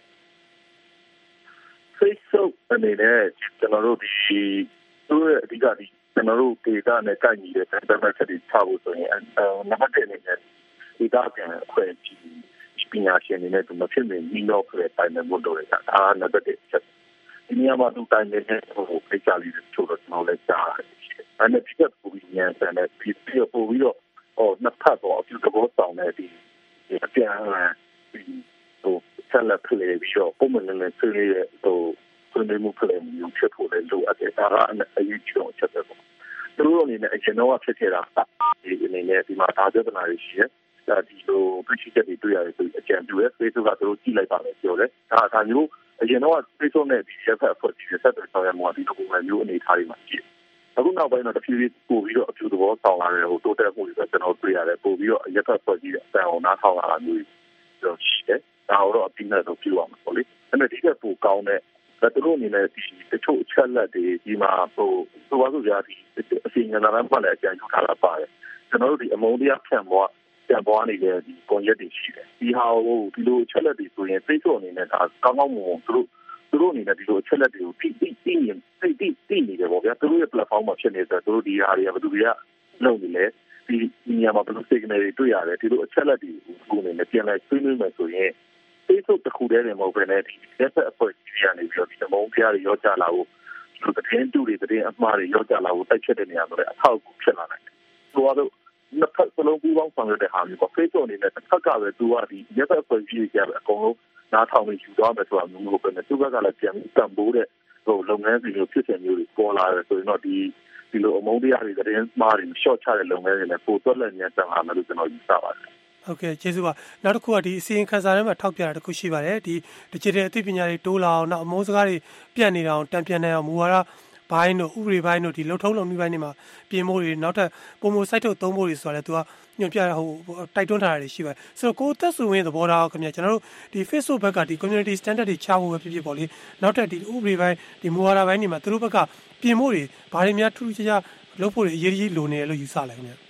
Facebook အနေနဲ့ကျွန်တော်တို့ဒီသူ့ရဲ့အဓိကဒီကျွန်တော်တို့ data နဲ့ကိုက်ညီတဲ့ data ချက်တွေချဖို့ဆိုရင်နံပါတ်တစ်အနေနဲ့ data ပြန်ခွဲကြည့်ပညာရှင်တွေနဲ့သူမဖြစ်နေပြီးတော့ပြတိုင်နေဖို့တော့ဒါနံပါတ်တစ်ချက်ဒီနေရာမှာသူတိုင်နေတဲ့ဟိုဖိတ်ချလေးတွေချို့တော့ကျွန်တော်လည်းကြားရတယ်။အဲ့ဒါဒီကပူရင်းဆန်တဲ့ပြီးပြီးပို့ပြီးတော့ဟိုနှစ်ဖက်တော့အပြုသဘောဆောင်တဲ့ဒီအပြန်အလှန်ဒီဟိုဆက်လက်ပြေပြီးတော့ပုံမှန်နဲ့ဆွေးနွေးတဲ့ဟိုဆွေးနွေးမှုပြေမျိုးဖြစ်ဖို့လည်းလိုအပ်တယ်ဒါကအရေးကြီးအောင်ချက်ပဲပေါ့။သူတို့အနေနဲ့အရင်တော့ဖြစ်ခဲ့တာဒီအနေနဲ့ဒီမှာဒါပြဿနာတွေရှိတယ်။ဒါဒီလိုပြည်ချစ်တွေတွေ့ရတယ်ဆိုအကြံပြုရဲ Facebook ကသူတို့ကြည့်လိုက်ပါမယ်ပြောတယ်။ဒါဒါမျိုးအရင်တော့ Facebook နဲ့ဒီ F F အဖွဲ့ကြီးဆက်သွယ်ဆောင်ရွက်မှုအပြီးတော့ပုံမှန်မျိုးအနေထားတွေမှာရှိတယ်။အခုနောက်ပိုင်းတော့တဖြည်းဖြည်းပို့ပြီးတော့အကျိုးသဘောဆောင်လာတဲ့ဟိုတိုးတက်မှုတွေကျွန်တော်တွေ့ရတယ်ပို့ပြီးတော့အရက်ဖက်ဖွဲ့ကြီးတဲ့အတန်အောင်နားထောင်လာတာမျိုးတွေရှိတယ်။ဒါတော့အပြီးနဲ့တော့ပြုရမှာပေါ့လေ။အဲ့မဲ့ဒီကပိုကောင်းတဲ့သူတို့အနေနဲ့ဒီတချို့အချက်လက်တွေဒီမှာဟိုဆိုပါစို့ကြာဒီအစီအငြင်းလာမှလည်းအကြံပြုထားတာပါတယ်။ကျွန်တော်တို့ဒီအမုန်းတရားဖြန့်ပွားပြန်ပွားနေတဲ့ဒီကွန်ရက်တွေရှိတယ်ဒီဟာကိုဒီလိုအချက်လက်တွေဆိုရင် Facebook အနေနဲ့ဒါကောင်းကောင်းမွန်မွန်သူတို့သူတို့အနေနဲ့ဒီလိုအချက်လက်တွေကိုတိတိတိမြင်တိတိတိနေတယ်ပေါ့ဗျာသူတို့ရဲ့ platform မှာဖြစ်နေဆိုတော့သူတို့ဒီဟာတွေကဘယ်သူတွေကလုပ်နေလဲဒီနေရာမှာဘယ်လို signal တွေတွေ့ရတယ်ဒီလိုအချက်လက်တွေကိုအနေနဲ့ပြန်လဲဆွေးနွေးမယ်ဆိုရင် Facebook တစ်ခုတည်းနဲ့မဟုတ်ဘဲနဲ့ဒီ F F အဖွဲ့ကြီးရနေပြီးတော့ဒီအမုန်းတရားတွေရောကြလာဖို့ဒီလိုသတင်းတူတွေသတင်းအမှားတွေရောကြလာဖို့တိုက်ချက်တဲ့နေရာဆိုတော့အထောက်အကူဖြစ်လာနိုင်တယ်ဆိုတော့နှစ်ဖက်စလုံးပူးပေါင်းဆောင်ရွက်တဲ့ဟာမျိုးပေါ့ Facebook အနေနဲ့တစ်ခါကပဲသူကဒီရက်သက်ဖွဲ့ကြီးကြပဲအကုန်လုံးနားထောင်ပြီးယူသွားမယ်ဆိုတာမျိုးပဲနဲ့သူကလည်းပြန်ပြီးတန်ဖိုးတဲ့ဟိုလုပ်ငန်းစီမျိုးဖြစ်တဲ့မျိုးတွေပေါ်လာတယ်ဆိုရင်တော့ဒီဒီလိုအမုန်းတရားတွေသတင်းမှားတွေရှော့ချတဲ့လုပ်ငန်းတွေနဲ့ပိုသွက်လက်ညံတန်လာမယ်လို့ကျွန်တော်ယူဆပါတယ်ဟုတ်ကဲ့ကျေးဇူးပါနောက်တစ်ခုကဒီအစီရင်ခံစာထဲမှာထောက်ပြတာတစ်ခုရှိပါတယ်ဒီ digital အသိပညာတွေတိုးလာအောင်နောက်အမုန်းစကားတွေပြန့်နေတာအောင်တံပြန်နေအောင်မူဝါဒဘိုင်းတို့ဥပဒေဘိုင်းတို့ဒီလှုပ်ထုံးလုံနည်းဘိုင်းတွေမှာပြင်ဖို့တွေနောက်ထပ်ပုံမစိုက်ထုတ်သုံးဖို့တွေဆိုတာလည်းသူကညွှန်ပြဟိုတိုက်တွန်းထားတာတွေရှိပါတယ်ဆိုတော့ကိုသက်စုဝင်းသဘောထားခင်ဗျာကျွန်တော်တို့ဒီ Facebook ဘက်ကဒီ community standard တွေချဖို့ပဲဖြစ်ဖြစ်ပေါ့လေနောက်ထပ်ဒီဥပဒေဘိုင်းဒီမူဝါဒဘိုင်းတွေမှာသူတို့ဘက်ကပြင်ဖို့တွေဘာတွေများထူးထူးခြားခြားလုပ်ဖို့တွေအရေးကြီးလိုနေတယ်လို့ယူဆလိုက်ခင်ဗျာ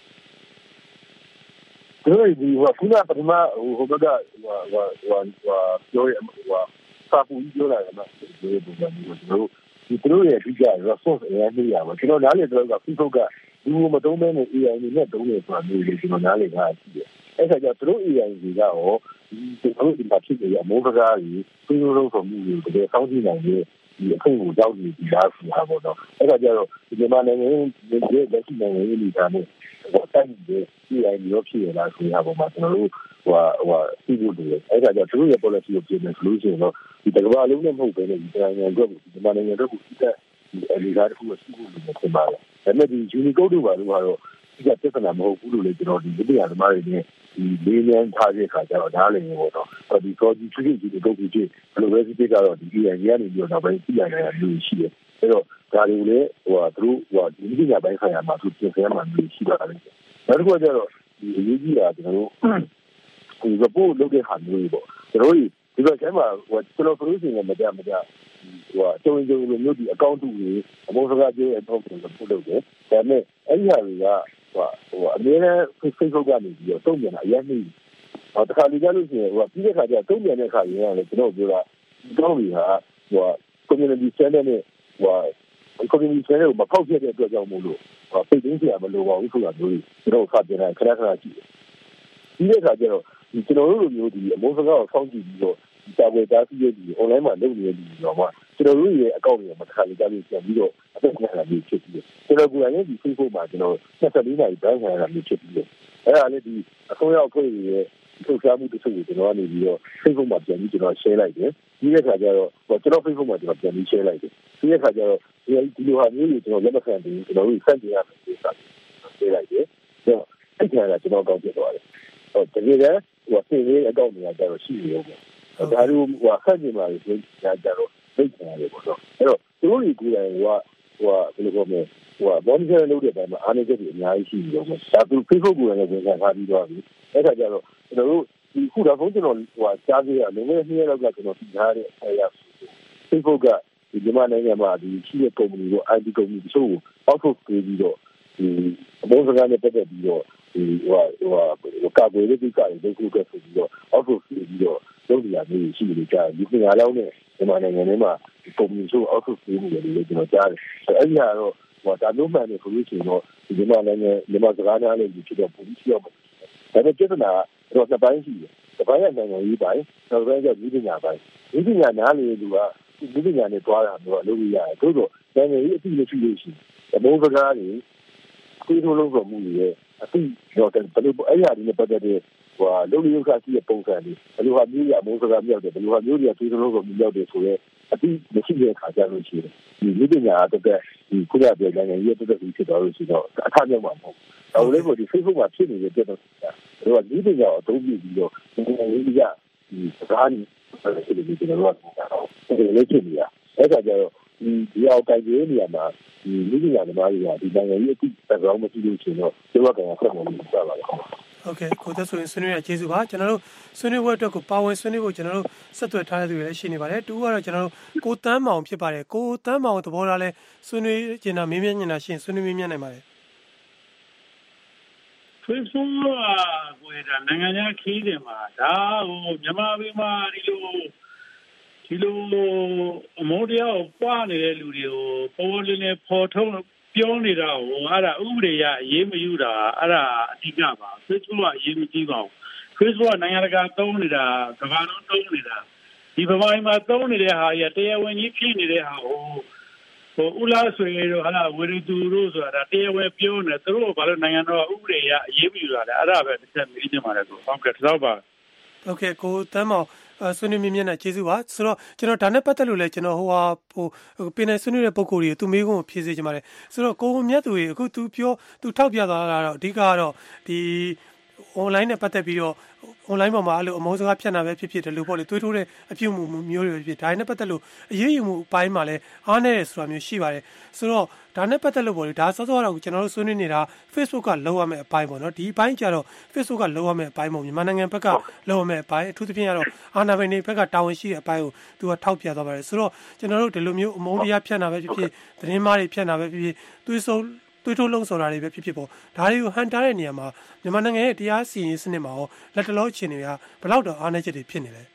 တို့ဒီဟိုခုနကပထမဟိုဘက်ကဟိုဟိုဟိုပြောရဟိုစာပူပြောလာတယ်နော်ဒီလိုပုံစံမျိုးတို့ဒီတို့ရဲ့အဓိက resource အများကြီးရပါကျွန်တော်နားလည်တော့က Facebook ကဒီလိုမတုံးမဲနဲ့ A I နဲ့တုံးနေဆိုတာမျိုးလေးကျွန်တော်နားလည်တာရှိတယ်အဲ့ဒါကြောင့်တို့ A I တွေကရောဒီတို့ဒီမှာဖြစ်နေရမိုးပကားကြီးပြည်လို့ဆိုမှုတွေတကယ်စောင့်ကြည့်နိုင်ရဲ့ဒီအခုကိုကြောက်နေဒီလားဆိုတာပေါ့နော်အဲ့ဒါကြတော့ဒီမြန်မာနိုင်ငံရဲ့လက်ရှိနိုင်ငံရေးနေတာနဲ့ဟိုတိုင်းပြည် A I မျိုးဖြစ်ရလားဆိုတာပေါ့မှာကျွန်တော်တို့ဟိုဟိုစီးဖို့တယ်အဲ့ဒါကြောင့်တို့ရဲ့ policy ကိုပြင်မယ်ဆိုလို့ရှိရင်တော့ဒီတကဘာလုံးနဲ့မဟုတ်ဘဲနဲ့ဒီနိုင်ငံအတွက်ဒီမြန်မာနိုင်ငံအတွက်ကိုစစ်တဲ့ဒီအလေးစားတစ်ခုကိုစီးဖို့လို့ဖြစ်ပါလားဒါပေမဲ့ဒီ Unicode တို့ဘာလို့ကတော့ဒီကပြဿနာမဟုတ်ဘူးလို့လေကျွန်တော်ဒီပြည်ရသမားတွေနဲ့ဒီလေးလမ်းထားတဲ့ခါကျတော့ဒါလည်းပေါ့နော်ဒီ project ကြီးကြီးတို့ကိုကြည့်ဘယ်လိုပဲဖြစ်ဖြစ်ကတော့ဒီ A I ကြီးကနေပြီးတော့နောက်ပိုင်းပြည်ရနေတာမျိုးရှိတယ်အဲ့တော့ဒါတွေကိုလည်းဟိုသူတို့ဟိုဒီပြည်ရပိုင်းဆိုင်ရာမှာသူပြင်ဆင်ရမှာမျိုးရှိတာလည်းနောက်တစ်ခုကျတော့ဒီအရေးကြီးတာကျွန်တော်တို့ဒီ report လုပ်တဲ့ဟာမျိုးပေါ့ကျွန်တော်တို့ဒီဘက်ကျမှဟိုကျွန်တော် production နဲ့မကြမကြဟိုကျုံကျုံလိုမျိုးဒီအကောင့်တူတွေအမောစကားပြောအတော့ပြန်ပို့လုပ်တယ်ဒါပေမဲ့အဲ့ဒီဟာတွေကဟိုဟိုအများနဲ့ Facebook ကနေပြီးတော့တုံ့ပြန်တာအရင်နေ့ဟိုတခါလေကြလို့ရှိရင်ဟိုပြီးတဲ့ခါကျတုံ့ပြန်တဲ့ခါရင်လည်းကျွန်တော်ပြောတာတောင်းပြီးဟာဟို community standard နဲ့ဟို community standard ကိုမဖောက်ပြတဲ့အတွက်ကြောင့်မို့လို့ဟိုပိတ်သိမ်းပြရမလို့ပါဘူးဆိုတာမျိုးကျွန်တော်ဖတ်ပြန်တာခဏခဏကြည့်ပြီးတဲ့ခါကျတော့ဒီကျွန်တော်တို့လိုမျိုးဒီအမောစကားကိုဖောက်ကြည့်ပြီးတော့တာဝယ်သားစီးရဲ့ဒီ online မှာလုပ်နေတဲ့ဒီတော့မှကျွန်တော်တို့ရဲ့အကောင့်တွေမှာတစ်ခါလေကြာလို့ပြန်ပြီးတော့အသက်ခံရတာမျိုးဖြစ်ပြီးတယ်ကျွန်တော်ကိုယ်တိုင်ဒီ Facebook မှာကျွန်တော်နှစ်ဆယ်လေးနာရီပိုင်းခံရတာမျိုးဖြစ်ပြီးတယ်အဲ့ဒါလည်းဒီအစိုးရအဖွဲ့ရဲ့ထုတ်ရှားမှုတစ်ခုကိုကျွန်တော်ကနေပြီးတော့ Facebook မှာပြန်ပြီးကျွန်တော် share လိုက်တယ်ဒီတဲ့ခါကျတော့ကျွန်တော် Facebook မှာကျွန်တော်ပြန်ပြီး share လိုက်တယ်ဒီတဲ့ခါကျတော့ဒီဒီလိုဟာမျိုးကိုကျွန်တော်လက်မခံဘူးကျွန်တော်တို့စတင်ရမယ်ဆိုတာ share လိုက်တယ်ဆိုတော့အဲ့ဒါကကျွန်တော်ကောင်းပြသွားတယ်ဟိုတကယ်တမ်းဟိုပြင်ရေးအကောင့်တွေကကျတော့ရှိနေတယ်ဒါတို့ဟိုဆက်ကြည့်ပါလေဆိုကြတော့သိချင်တယ်ပေါ့နော်အဲ့တော့သူတို့တွေကိုယ်တိုင်ဟိုဟိုဘယ်လိုပြောမလဲဟို monitor လုပ်တဲ့အတိုင်းမှာအားနည်းချက်တွေအများကြီးရှိနေတော့ဒါသူ Facebook ကိုလည်းဝင်ခံထားပြီးတော့ပြီအဲ့ဒါကြတော့ကျွန်တော်တို့ဒီခုတော့ဘုန်းကျွန်တော်ဟိုကြားသေးရလုံးဝနှစ်ရက်လောက်ကကျွန်တော်ပြီးထားတဲ့အဲရ Facebook ကဒီမြန်မာနိုင်ငံမှာဒီရှိတဲ့ company ကို I T company တချို့ကို outsource ပေးပြီးတော့ဒီအမောစကားနဲ့ပတ်သက်ပြီးတော့ဒီဟိုဟိုကာကွယ်ရေးကိစ္စတွေလုပ်ဖို့အတွက်ဆိုပြီးတော့ outsource ပေးပြီးတော့လုပ်နေရမျိုးရှိနေကြတယ်ဒီပညာလောက်နဲ့မြန်မာနိုင်ငံထဲမှာဒီ company တို့ outsource ပေးနေတယ်လို့ကျွန်တော်ကြားတယ်အဲ့ဒီဟာတော့ဟိုဒါမျိုးမှန်တယ်ဆိုလို့ရှိရင်တော့ဒီမြန်မာနိုင်ငံမြန်မာစကားများနဲ့ဒီဖြစ်တော့ပုံပြီးရောက်မှာဒါပေမဲ့ပြဿနာတော့တစ်ပိုင်းရှိတယ်တစ်ပိုင်းကနိုင်ငံရေးပိုင်းနောက်တစ်ပိုင်းကဒီပညာပိုင်းဒီပညာနားလေလူကဒီပညာနဲ့တွားတာမျိုးအလုပ်ရရတယ်သို့တော့နိုင်ငံရေးအသိမရှိလို့ရှိရင်ဘုံစကားတွေကိုယ်တို့လုံးဆိုမှုတွေရဲ့အသိတော့ဘယ်လိုအဲ့ဒီအရာတွေနဲ့ပတ်သက်တဲ့ဟိုလုံလုံခါရှိတဲ့ပုံစံတွေဘယ်လိုဟာမျိုးရအမိုးစကားမြောက်တယ်ဘယ်လိုဟာမျိုးတွေကသွေးလုံးကိုမြောက်တယ်ဆိုတော့အတိမရှိတဲ့အခါကျလို့ရှိရင်ဒီလူပညာအတက်ဒီခုနကပြောတဲ့နိုင်ငံရေးတက်တက်ဖြစ်သွားလို့ရှိတော့အထမြောက်မှာမဟုတ်ဘူး။ဒါလည်းကိုဒီ Facebook မှာဖြစ်နေတဲ့တက်တော့တို့ကလူပညာကိုအသုံးပြုပြီးတော့နိုင်ငံရေးကဒီစကားတွေဖြစ်နေတယ်ကျွန်တော်တို့ကတော့ဒီလိုဖြစ်နေတာအဲ့ဒါကြတော့ဒီဒီအောက်တိုင်းရေးနေရာမှာဒီလူပညာသမားတွေကဒီနိုင်ငံရေးအတိတက်ကြောင်းမရှိလို့ရှိရင်တော့ဒီဘက်ကဆက်မှာလို့ပြောပါလား။ဟုတ်ကဲ့ကိုသက်ဆိုရင်ဆွေးနွေးရကျေးဇူးပါကျွန်တော်တို့ဆွေးနွေးပွဲအတွက်ကိုပါဝင်ဆွေးနွေးဖို့ကျွန်တော်တို့ဆက်သွယ်ထားတဲ့သူတွေလည်းရှိနေပါတယ်တူကတော့ကျွန်တော်တို့ကိုတန်းမောင်ဖြစ်ပါတယ်ကိုတန်းမောင်သဘောထားလဲဆွေးနွေးကျင်တာမေးမြန်းနေတာရှိရင်ဆွေးနွေးမေးမြန်းနိုင်ပါတယ် Facebook ကကိုယ်တာနိုင်ငံခြားခီးတယ်မှာဒါဟိုမြန်မာပြည်မှာဒီလိုဒီလိုအမောတရားကိုပွားနေတဲ့လူတွေကိုပေါ်လင်းနေပေါ်ထုံးပြောနေတာဟိုအဲ့ဒါဥပဒေရအရေးမယူတာအဲ့ဒါအဓိကပါ Facebook ကအရေးမကြီးပါဘူး Facebook ကနိုင်ငံတကာသုံးနေတာကမ္ဘာလုံးသုံးနေတာဒီဗမာပြည်မှာသုံးနေတဲ့ဟာကြီးတရားဝင်ကြီးဖြစ်နေတဲ့ဟာဟိုဟိုဥလားဆွေတို့ဟာလာဝေရီသူတို့ဆိုတာတရားဝင်ပြောနေသူတို့ကဘာလို့နိုင်ငံတော်ဥပဒေရအရေးမယူတာလဲအဲ့ဒါပဲတစ်ချက်မေးချင်ပါတယ်ကိုဟုတ်ကဲ့တော့ပါဟုတ်ကဲ့ကိုတန်းမောင်ဆွေးနွေးမြင့်မြတ်နဲ့ကျေးဇူးပါဆိုတော့ကျွန်တော်ဒါနဲ့ပတ်သက်လို့လဲကျွန်တော်ဟိုဟာဟိုပင်နယ်ဆွေးနွေးတဲ့ပုံကိုယ်ကြီးသူမေးခွန်းကိုဖြည့်စေချင်ပါတယ်ဆိုတော့ကိုမြတ်သူကြီးအခု तू ပြော तू ထောက်ပြသွားတာတော့အဓိကကတော့ဒီ online နဲ့ပတ်သက်ပြီးတော့ online ပေါ်မှာအဲ့လိုအမုန်းစကားဖြန့်တာပဲဖြစ်ဖြစ်တယ်လို့ပေါ့လေတွေးထိုးတဲ့အပြုအမူမျိုးတွေဖြစ်ဒါနဲ့ပတ်သက်လို့အရေးယူမှုအပိုင်းမှာလည်းအားနည်းတယ်ဆိုတာမျိုးရှိပါတယ်ဆိုတော့ဒါနဲ့ပတ်သက်လို့ပေါ့လေဒါစောစောကတော့ကျွန်တော်တို့ဆွေးနွေးနေတာ Facebook ကလောက်ရမယ့်အပိုင်းပေါ့နော်ဒီအပိုင်းကျတော့ Facebook ကလောက်ရမယ့်အပိုင်းပေါ့မြန်မာနိုင်ငံဘက်ကလောက်ရမယ့်အပိုင်းအထူးသဖြင့်ကတော့အာဏာပိုင်တွေဘက်ကတာဝန်ရှိတဲ့အပိုင်းကိုသူကထောက်ပြသွားပါတယ်ဆိုတော့ကျွန်တော်တို့ဒီလိုမျိုးအမုန်းတရားဖြန့်တာပဲဖြစ်ဖြစ်သတင်းမှားတွေဖြန့်တာပဲဖြစ်ဖြစ်သွေးဆုံတွေးထိုးလုံးဆိုတာတွေပဲဖြစ်ဖြစ်ပေါ့ဒါတွေကိုဟန်တာတဲ့နေရာမှာမြန်မာနိုင်ငံရဲ့တရားစီရင်စနစ်မှာရောလက်တလောအခြေအနေကဘယ်လောက်တော့အားနည်းချက်တွေဖြစ်နေလဲ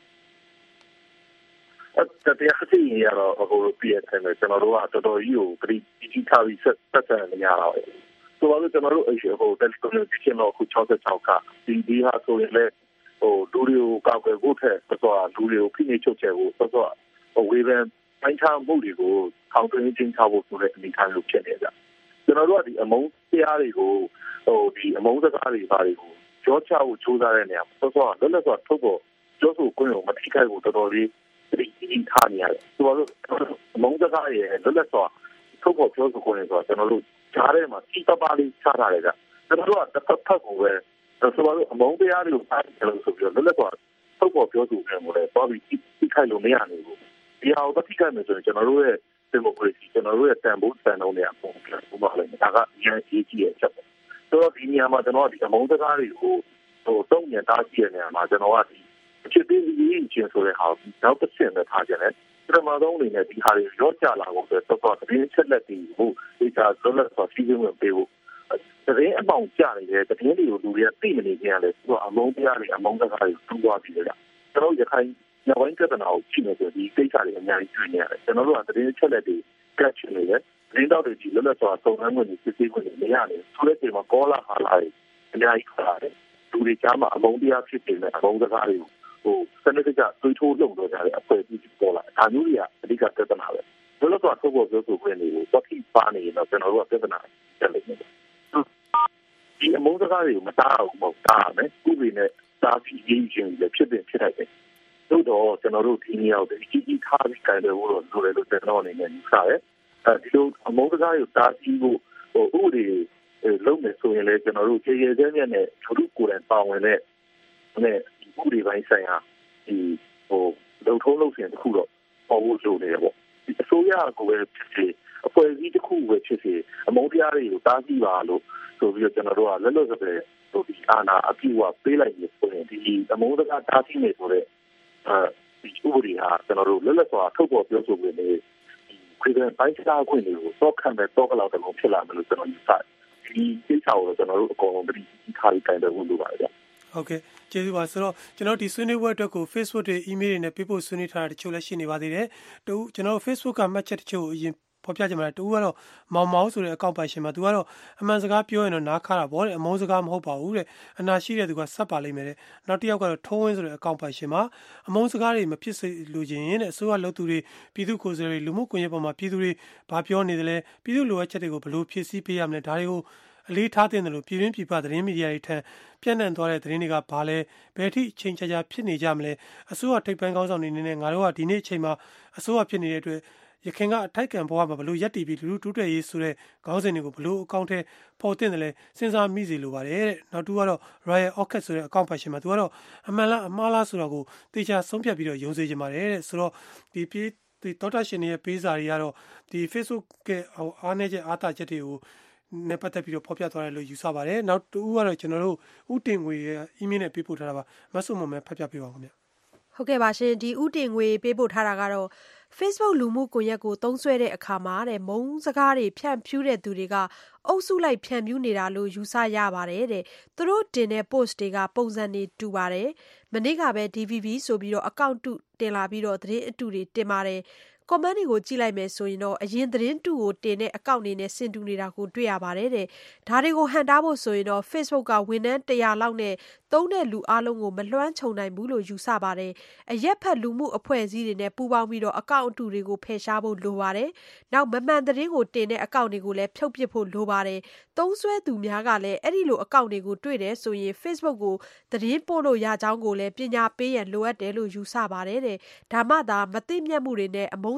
အဲ့တရားစီရင်ရတော့ဟိုပြည့်တယ်ကျွန်တော်တို့ကတော်တော်ကြီးကိုပြည်ကြီးထားပြီးဆက်ဆက်ဆံနေရတော့ဆိုတော့ကျွန်တော်တို့အဲ့ဟို telecommunication တော့ခုsixty-sixကဒီဒီဟာဆိုရင်လည်းဟိုလူတွေကိုကောက်ွယ်ဖို့ထက်ဆိုတော့လူတွေကိုဖိနှိပ်ချုပ်ချယ်ဖို့ဆိုတော့ဟိုဝေဖန်ပိုင်းခြားမှုတွေကိုထောင်သွင်းချင်းချဖို့ဆိုတဲ့အနေအထားမျိုးဖြစ်နေကြကျွန်တော်တို့ကဒီအမုန်းတရားတွေကိုဟိုဒီအမုန်းစကားတွေပါတွေကိုကြောချဖို့ကြိုးစားတဲ့နေရာဆိုတော့လွတ်လပ်စွာထုတ်ဖို့ကြောဆိုခွင့်ကိုမထိခိုက်ဘူးတော်တော်လေးဒီဒီထားနေရတယ်ဆိုတော့အမုန်းစကားရဲ့လွတ်လပ်စွာထုတ်ဖို့ကြောဆိုခွင့်ဆိုတော့ကျွန်တော်တို့ကြားထဲမှာစီတပါလေးချထားတယ်ကကျွန်တော်တို့ကတစ်ဖက်ဖက်ကိုပဲဆိုတော့အမုန်းတရားတွေကိုအားတယ်လို့ဆိုပြီးတော့လွတ်လပ်စွာထုတ်ဖို့ကြောဆိုခွင့်ကိုလည်းသွားပြီးထိခိုက်လို့မရနိုင်ဘူးဒီဟာကိုထိခိုက်မယ်ဆိုရင်ကျွန်တော်တို့ရဲ့ဒီမိုကရေစီကျွန်တော်တို့ရဲ့တန်ဖိုးတန်လုံးတွေအပုံပြပုံပါလိမ့်မယ်ဒါကအရင်အရေးကြီးရဲ့ချက်ပဲဆိုတော့ဒီနေရာမှာကျွန်တော်ကဒီအမုန်းစကားတွေကိုဟိုတုံ့ပြန်တားကြည့်တဲ့နေရာမှာကျွန်တော်ကဒီအဖြစ်သေးကြီးချင်းဆိုတဲ့ဟာကိုနောက်တစ်ဆင့်နဲ့ထားကြတယ်ပထမဆုံးအနေနဲ့ဒီဟာတွေရောကြလာဖို့ဆိုတော့တရင်ချက်လက်တွေကိုဒီကဇလတ်ဆိုစီစဉ်ဝင်ပေးဖို့တရင်အပေါင်ကြနေတယ်တရင်တွေကိုလူတွေကသိမနေကြရလဲဆိုတော့အမုန်းတရားတွေအမုန်းစကားတွေတူသွားပြီးကြတယ်ကျွန်တော်ရခိုင်ညဝိုင်းကတနာကိုကြည့်နေဆိုဒီကိစ္စတွေအများကြီးတွေ့နေရတယ်ကျွန်တော်တို့ကတရင်ချက်လက်တွေကတ်ချင်နေတယ်ရင်းတော့တွေကြီးလွတ်လပ်စွာစုံစမ်းမှုတွေစစ်ဆေးမှုတွေမရနိုင်ဆိုတဲ့ချိန်မှာကောလာဟာလာတွေအများကြီးခါတယ်လူတွေကြားမှာအမုန်းတရားဖြစ်နေတဲ့အမုန်းစကားတွေကိုဟိုစနစ်တကျတွေးထိုးလုပ်တော့ကြတဲ့အဖွဲ့အစည်းတွေပေါ်လာဒါမျိုးတွေကအဓိကပြဿနာပဲလွတ်လပ်စွာထုတ်ဖို့ပြောဆိုခွင့်တွေကိုတော့ထိပါနေတော့ကျွန်တော်တို့ကပြဿနာတက်နေတယ်ဒီအမုန်းစကားတွေကိုမတားအောင်မတားမယ်ဥပဒေနဲ့တားပြီးရေးခြင်းတွေဖြစ်တဲ့ဖြစ်တယ်တို့တော့ကျွန်တော်တို့ဒီနေရာကိုကြီးကြီးထားပြီးကြိုင်တယ်လို့ဆိုရလို့ကျွန်တော်အနေနဲ့ယူဆတယ်အဲဒီလိုအမုန်းစကားကိုတားဆီးဖို့ဟိုဥပဒေလုံးမယ်ဆိုရင်လည်းကျွန်တော်တို့ခြေရဲတဲ့နဲ့သူတို့ကိုယ်တိုင်ပါဝင်တဲ့နဲ့ဥပဒေပိုင်းဆိုင်ရာဒီဟိုလုံထုံးလုံစင်တစ်ခုတော့ပေါ်ဖို့လိုနေတယ်ပေါ့ဒီအစိုးရကိုပဲဖြစ်စေအဖွဲ့အစည်းတစ်ခုပဲဖြစ်စေအမုန်းတရားတွေကိုတားဆီးပါလို့ဆိုပြီးတော့ကျွန်တော်တို့ကလက်လွတ်စပယ်ဟိုဒီအာဏာအပြည့်အဝပေးလိုက်လို့ဆိုရင်ဒီအမုန်းစကားတားဆီးနေဆိုတဲ့အဲဒီဥပဒေဟာကျွန်တော်တို့လက်လက်စွာထုတ်ပေါ်ပြောဆိုခွင့်တွေခွေးတဲ့ပိုင်းခြားခွင့်တွေကိုတော့ခံမဲ့တော့ကလောက်တော့ဖြစ်လာမယ်လို့ကျွန်တော်ယူဆတယ်ဒီကိစ္စကိုကျွန်တော်တို့အကုန်လုံးပြည်ထားပြီးတိုင်တယ်လို့ပြောပါတယ်ဟုတ်ကဲ့ကျေးဇူးပါဆိုတော့ကျွန်တော်ဒီဆွေးနွေးပွဲအတွက်ကို Facebook တွေ email တွေနဲ့ပေးပို့ဆွေးနွေးထားတာတချို့လည်းရှိနေပါသေးတယ်တူကျွန်တော် Facebook ကမှတ်ချက်တချို့အရင်ဖော်ပြကြမှာတူကတော့မောင်မောင်ဆိုတဲ့အကောင့်ပိုင်ရှင်မှာသူကတော့အမှန်စကားပြောရင်တော့နားခါတာဗောတဲ့အမုန်းစကားမဟုတ်ပါဘူးတဲ့အနာရှိတဲ့သူကစပ်ပါလိမ့်မယ်တဲ့နောက်တစ်ယောက်ကတော့ထုံးဝင်းဆိုတဲ့အကောင့်ပိုင်ရှင်မှာအမုန်းစကားတွေမဖြစ်စေလိုချင်ရင်တဲ့အစိုးရလုပ်သူတွေပြည်သူကိုယ်စားလှယ်တွေလူမှုကွန်ရက်ပေါ်မှာပြည်သူတွေဘာပြောနေတယ်လဲပြည်သူလိုအပ်ချက်တွေကိုဘယ်လိုဖြည့်ဆည်းပေးရမလဲဒါတွေကိုအလေးထားတဲ့လို့ပြည်တွင်းပြည်ပသတင်းမီဒီယာတွေထံပြန့်နှံ့သွားတဲ့သတင်းတွေကဘာလဲဘယ်ထိအချိန်ကြာကြာဖြစ်နေကြမလဲအစိုးရထိပ်ပိုင်းကောင်းဆောင်တွေနေနဲ့ငါတို့ကဒီနေ့အချိန်မှာအစိုးရဖြစ်နေတဲ့အတွက်ရခိုင်ကအထိုက်ကံဘဝမှာဘလို့ရက်တီပြီးလူလူတူးတွေ့ရေးဆိုတဲ့ခေါင်းစဉ်တွေကိုဘလို့အကောင့်ထဲပေါ်တင်တယ်လဲစဉ်းစားမိစေလိုပါတယ်တဲ့နောက်တူကတော့ Royal Orchid ဆိုတဲ့အကောင့်ဖတ်ရှင်မှာသူကတော့အမှန်လားအမှားလားဆိုတော့ကိုတေချာဆုံးဖြတ်ပြီးတော့ယုံစေချင်ပါတယ်တဲ့ဆိုတော့ဒီပြေးဒီဒေါက်တာရှင်ရဲ့ပေးစာတွေကတော့ဒီ Facebook ကအားနည်းချက်အားသာချက်တွေကိုနဲ့ပတ်သက်ပြီးတော့ဖော်ပြသွားတယ်လို့ယူဆပါတယ်နောက်တူကတော့ကျွန်တော်တို့ဥတင်ငွေရဲ့ email နဲ့ပေးပို့ထားတာပါမဆုမမဲဖတ်ပြပေးပါဦးခင်ဗျဟုတ်ကဲ့ပါရှင်ဒီဥတင်ငွေပေးပို့ထားတာကတော့ Facebook လူမှုကွန်ရက်ကိုသုံးစွဲတဲ့အခါမှာတဲ့မုန်းစကားတွေဖြန့်ဖြူးတဲ့သူတွေကအုပ်စုလိုက်ဖြန့်ဖြူးနေတာလို့ယူဆရပါတယ်တဲ့သူတို့တင်တဲ့ post တွေကပုံစံတွေတူပါတယ်မနေ့ကပဲ ဒီ ဗီ ဗီ ဆိုပြီးတော့အကောင့်တုတင်လာပြီးတော့သတင်းအတူတွေတင်ပါတယ်comment တွေကိုကြည့်လိုက်မယ်ဆိုရင်တော့အရင်သတင်းတူကိုတင်တဲ့အကောင့်တွေနဲ့ဆင်တူနေတာကိုတွေ့ရပါတယ်တဲ့ဒါတွေကိုဟန်တားဖို့ဆိုရင်တော့ Facebook ကဝန်ထမ်းone hundredလောက်နဲ့သုံးတဲ့လူအလုံးကိုမလွှမ်းခြုံနိုင်ဘူးလို့ယူဆပါတယ်အရက်ဖက်လူမှုအဖွဲ့အစည်းတွေနဲ့ပူးပေါင်းပြီးတော့အကောင့်အတူတွေကိုဖယ်ရှားဖို့လိုပါတယ်နောက်မမှန်သတင်းကိုတင်တဲ့အကောင့်တွေကိုလည်းဖြုတ်ပစ်ဖို့လိုပါတယ်သုံးစွဲသူများကလည်းအဲ့ဒီလိုအကောင့်တွေကိုတွေ့တယ်ဆိုရင် Facebook ကိုသတင်းပို့လို့ရကြောင်းကိုလည်းပညာပေးရန်လိုအပ်တယ်လို့ယူဆပါတယ်တဲ့ဒါမှသာမသိမြတ်မှုတွေနဲ့အမုန်း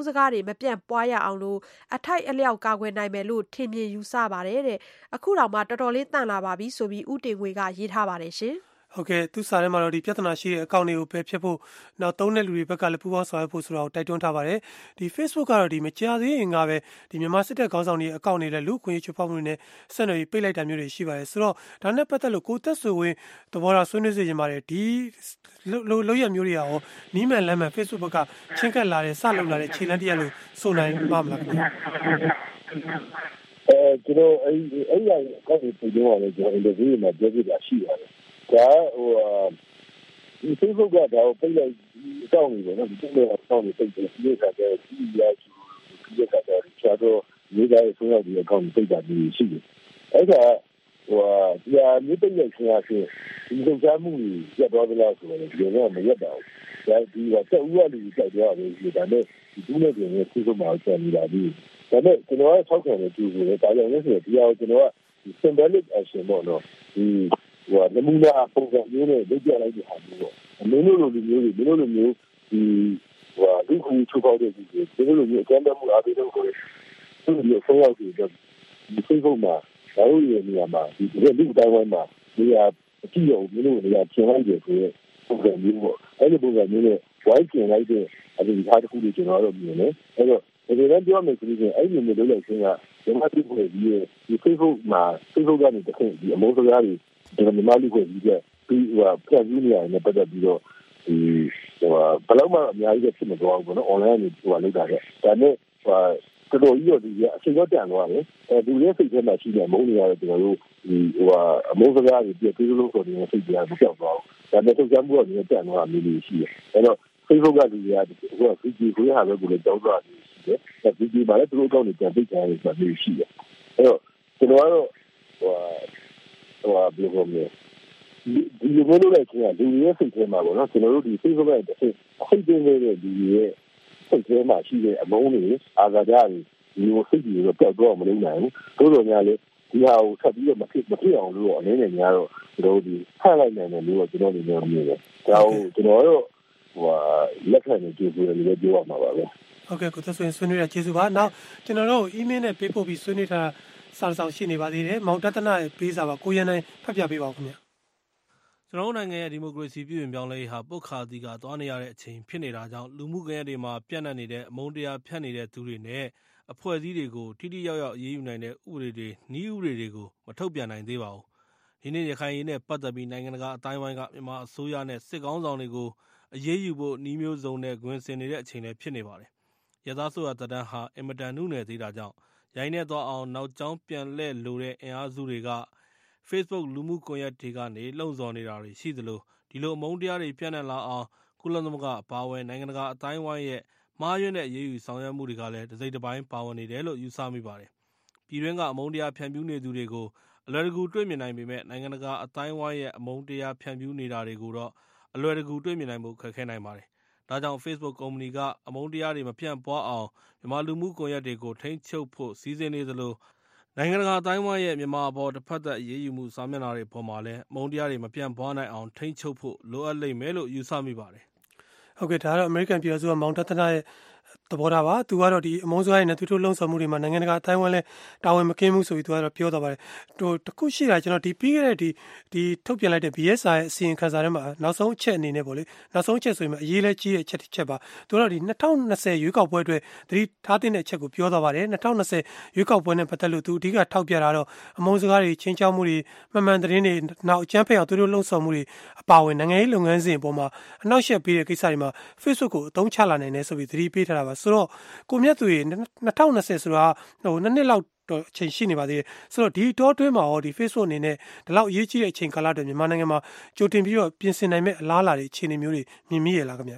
စကားတွေမပြန့်ပွားရအောင်လို့အထိုက်အလျောက်ကာကွယ်နိုင်မယ်လို့ထင်မြင်ယူဆပါတယ်တဲ့အခုတော့မှတော်တော်လေးတန့်လာပါပြီဆိုပြီးဦးတင်ငွေကရေးထားပါတယ်ရှင်ဟုတ်ကဲ့သူစာထဲမှာတော့ဒီပြဿနာရှိတဲ့အကောင့်တွေကိုပဲဖြစ်ဖို့နောက်သုံးတဲ့လူတွေဘက်ကလည်းပူးပေါင်းဆောင်ရွက်ဖို့ဆိုတာကိုတိုက်တွန်းထားပါတယ်ဒီ Facebook ကတော့ဒီမကြာသေးရင်ကပဲဒီမြန်မာစစ်တပ်ခေါင်းဆောင်တွေအကောင့်တွေလည်းလူခွင့်ရေးချိုးဖောက်မှုတွေနဲ့ဆက်နွယ်ပြီးပိတ်လိုက်တာမျိုးတွေရှိပါတယ်ဆိုတော့ဒါနဲ့ပတ်သက်လို့ကိုသက်ဆွေဝင်းသဘောထားဆွေးနွေးစေချင်ပါတယ်ဒီလိုရမျိုးတွေရောနီးမှန်လမ်းမှန် Facebook ဘက်ကချင်းကပ်လာတဲ့စလုပ်လာတဲ့ခြေလှမ်းတရားလို့ဆိုနိုင်မှာမလားခင်ဗျာအဲကျွန်တော်အဲ့အဲ့ရကောက်ပြီးပြောရတယ်ကျွန်တော်အင်တာဗျူးမှာပြောပြတာရှိပါတယ်ဒါဟိုဒီ Facebook ကဒါကိုပိတ်လိုက်အကြောင်းကြီးပေါ့နော်ဒီလိုအကြောင်းကြီးပိတ်တယ်ဒီကတည်းကဒီရချူဒီကတည်းကချာတော့ဒီကနေ့ဆိုတော့ဒီအကောင့်ပိတ်တာဒီရှိတယ်အဲ့ဒါဟိုဒီအမြင့်ပိတ်ရခြင်းအဖြစ်ဒီလုံခြားမှုကြီးရပ်သွားသလားဆိုတော့ဒီလိုမရပ်တော့ဒါဒီကတက်ဦးရလူကြီးတိုက်သွားတယ်ဒီဒါနဲ့ဒီသူ့နဲ့ပြင်ရဲ့ Facebook မှာဆက်နေတာဒီဒါနဲ့ကျွန်တော်ကထောက်ခံနေကြည့်တယ်ဒါကြောင့်လည်းဆိုဒီအောင်ကျွန်တော်က symbolic action ပေါ့နော်ဒီဟိုနမူနာပုံစံမျိုးနဲ့လုပ်ပြလိုက်တဲ့ဟာမျိုးပေါ့မင်းတို့လိုလူမျိုးတွေမင်းတို့လိုမျိုးဒီဟိုလူခုချိုးပေါက်တဲ့ဒီမင်းတို့လိုမျိုးအကြမ်းဖက်မှုအားပေးတော့ကိုယ်သူတို့မျိုးဆုံးရောက်ပြီးတော့ဒီ Facebook မှာဒါတို့ရဲ့နေရာမှာဒီလူတိုင်းဝိုင်းမှာနေရာအကြည့်ရောမင်းတို့နေရာပြင်လိုက်တယ်ဆိုရင်ပုံစံမျိုးပေါ့အဲ့ဒီပုံစံမျိုးနဲ့ဝိုင်းပြင်လိုက်တဲ့အဒီဟာတစ်ခုကိုကျွန်တော်တို့မြင်တယ်အဲ့တော့ဒီလိုပြောမယ်ဆိုရင်အဲ့ဒီမျိုးလုပ်လိုက်ခြင်းကဓမ္မတိကိုဒီဒီ Facebook မှာ Facebook ကနေတစ်ခုဒီအမိုးစကားတွေဒီမှာလူကိုကြီးကပြီးဟိုပြန်ပြီးနေရတယ်ပတ်သက်ပြီးတော့ဒီဟိုဘယ်လောက်မှအများကြီးဖြစ်မသွားဘူးပေါ့နော် online ကနေဟိုလောက်တာတဲ့ဒါနဲ့ဟိုတော်တော်ကြီးတော့ဒီအချိန်တော့တန်သွားတယ်အဲဒီရဲ့စိတ်ထဲမှာရှိတဲ့မုန်းနေရတဲ့ကျွန်တော်တို့ဒီဟိုအမိုးစကားတွေပြည့်ပြီးလို့ဆိုရင်စိတ်ကြီးကမပြောက်သွားဘူးဒါနဲ့ထုတ်ကြမှုကလည်းတန်သွားမျိုးလေးရှိတယ်အဲတော့ Facebook ကလူတွေကဟိုက video ကိုရဟာပဲကိုလည်းကြောက်သွားတယ်ရှိတယ်အဲ video မှာလည်းသူတို့အကောင့်တွေပြန်ပိတ်ကြတယ်ဆိုတာမျိုးရှိတယ်အဲတော့ကျွန်တော်ကတော့ဟိုဟိုဘယ်လိုလဲဒီလိုမျိုးလုပ်လိုက်ခြင်းကလူတွေရဲ့စိတ်ထဲမှာပေါ့နော်ကျွန်တော်တို့ဒီ Facebook ရဲ့တစ်ချက်အစိတ်သေးသေးတဲ့လူတွေရဲ့စိတ်ထဲမှာရှိတဲ့အမုန်းတွေအာဃာတတွေဒီလိုစိတ်ကြီးတော့ပျောက်တော့မလုပ်နိုင်ဘူးသို့တော်များလေဒီဟာကိုထပ်ပြီးတော့မဖြစ်မဖြစ်အောင်လို့အနေနဲ့များတော့ကျွန်တော်တို့ဒီဖတ်လိုက်နိုင်တယ်လို့ကျွန်တော်အနေနဲ့မြင်တယ်ဒါကိုကျွန်တော်တို့ဟိုလက်ခံနေကြည့်လို့လည်းပြောရမှာပါပဲဟုတ်ကဲ့ကိုသက်ဆွေဆွေးနွေးရကျေးဇူးပါနောက်ကျွန်တော်တို့ email နဲ့ပေးပို့ပြီးဆွေးနွေးထားစာဆောင်ရှိနေပါသေးတယ်မောင်တတနာရဲ့ပေးစာပါကိုရန်နိုင်ဖတ်ပြပေးပါဦးခင်ဗျကျွန်တော်တို့နိုင်ငံရဲ့ဒီမိုကရေစီပြည်ပြင်ပြောင်းလဲရေးဟာပုတ်ခါသီးကသွားနေရတဲ့အချိန်ဖြစ်နေတာကြောင့်လူမှုကွန်ရက်တွေမှာပြန့်နှံ့နေတဲ့အမုန်းတရားဖြန့်နေတဲ့သူတွေနဲ့အဖွဲ့အစည်းတွေကိုထိထိရောက်ရောက်အရေးယူနိုင်တဲ့ဥပဒေတွေနည်းဥပဒေတွေကိုမထုတ်ပြန်နိုင်သေးပါဘူး။ဒီနေ့ရခိုင်ရေးနဲ့ပတ်သက်ပြီးနိုင်ငံတကာအတိုင်းဝိုင်းကမြန်မာအစိုးရနဲ့စစ်ကောင်းဆောင်တွေကိုအရေးယူဖို့နည်းမျိုးစုံနဲ့ဂွင်ဆင်နေတဲ့အချိန်လည်းဖြစ်နေပါတယ်။ရသားဆိုရတဒန်းဟာအင်မတန်နှုတ်နယ်သေးတာကြောင့်ရိုင်းနေသွားအောင်နောက်ကျောင်းပြန်လှည့်လိုတဲ့အင်အားစုတွေက Facebook လူမှုကွန်ရက်တွေကနေလှုံ့ဆော်နေတာတွေရှိသလိုဒီလိုအမုန်းတရားတွေပြန့်နှံ့လာအောင်ကုလသမဂ္ဂအပါအဝင်နိုင်ငံတကာအတိုင်းဝိုင်းရဲ့မှားယွင်းတဲ့အရေးယူဆောင်ရွက်မှုတွေကလည်းတစ်စိတ်တစ်ပိုင်းပါဝင်နေတယ်လို့ယူဆမိပါတယ်။ပြည်တွင်းကအမုန်းတရားဖြန့်ဖြူးနေသူတွေကိုအလွယ်တကူတွေ့မြင်နိုင်ပေမဲ့နိုင်ငံတကာအတိုင်းဝိုင်းရဲ့အမုန်းတရားဖြန့်ဖြူးနေတာတွေကိုတော့အလွယ်တကူတွေ့မြင်နိုင်ဖို့ခက်ခဲနိုင်ပါတယ်။ဒါကြောင့် Facebook ကုမ္ပဏီကအမုန်းတရားတွေမပြန့်ပွားအောင်မြန်မာလူမှုကွန်ရက်တွေကိုထိန်းချုပ်ဖို့စီစဉ်နေသလိုနိုင်ငံတကာအတိုင်းဝိုင်းရဲ့မြန်မာအပေါ်တစ်ဖက်သက်အရေးယူမှုစာမျက်နှာတွေပေါ်မှာလည်းအမုန်းတရားတွေမပြန့်ပွားနိုင်အောင်ထိန်းချုပ်ဖို့လိုအပ်လိမ့်မယ်လို့ယူဆမိပါတယ်။ဟုတ်ကဲ့ဒါကတော့ American ပြည်သူ့မောင်တတနာရဲ့သဘောထားပါသူကတော့ဒီအမုန်းစကားနဲ့သူတို့လုံဆောင်မှုတွေမှာနိုင်ငံတကာအတိုင်းဝိုင်းလဲတာဝန်မကင်းဘူးဆိုပြီးသူကတော့ပြောသွားပါတယ်ဟိုတခုရှိတာကျွန်တော်ဒီပြီးခဲ့တဲ့ဒီဒီထုတ်ပြန်လိုက်တဲ့ B S I ရဲ့အစီရင်ခံစာထဲမှာနောက်ဆုံးအချက်အနေနဲ့ပေါ့လေနောက်ဆုံးအချက်ဆိုရင်အရေးလဲကြီးတဲ့အချက်တစ်ချက်ပါသူကတော့ဒီ၂၀၂၀ရွေးကောက်ပွဲအတွက်သတိထားတဲ့အချက်ကိုပြောသွားပါတယ်၂၀၂၀ရွေးကောက်ပွဲနဲ့ပတ်သက်လို့သူအဓိကထောက်ပြတာတော့အမုန်းစကားတွေချင်းချောက်မှုတွေမှန်မှန်သတင်းတွေနောက်အကြမ်းဖက်အောင်သူတို့လုံဆောင်မှုတွေအပါအဝင်နိုင်ငံရေးလုပ်ငန်းစဉ်အပေါ်မှာအနောက်ရှက်ပေးတဲ့ကိစ္စတွေမှာ Facebook ကိုအသုံးချလာနိုင်တယ်ဆိုပြီးသတိပေးထားတာပါဆိုတော့ကိုမြတ်သူရေ၂၀၂၀ဆိုတာဟိုနှစ်နှစ်လောက်တော့အချိန်ရှိနေပါသေးတယ်ဆိုတော့ဒီတော့တွင်းမှာရောဒီ Facebook အနေနဲ့ဒီလောက်အရေးကြီးတဲ့အချိန်ကာလတွေမြန်မာနိုင်ငံမှာကြိုတင်ပြီးတော့ပြင်ဆင်နိုင်မဲ့အလားအလာတွေအခြေအနေမျိုးတွေမြင်မိရလားခင်ဗျ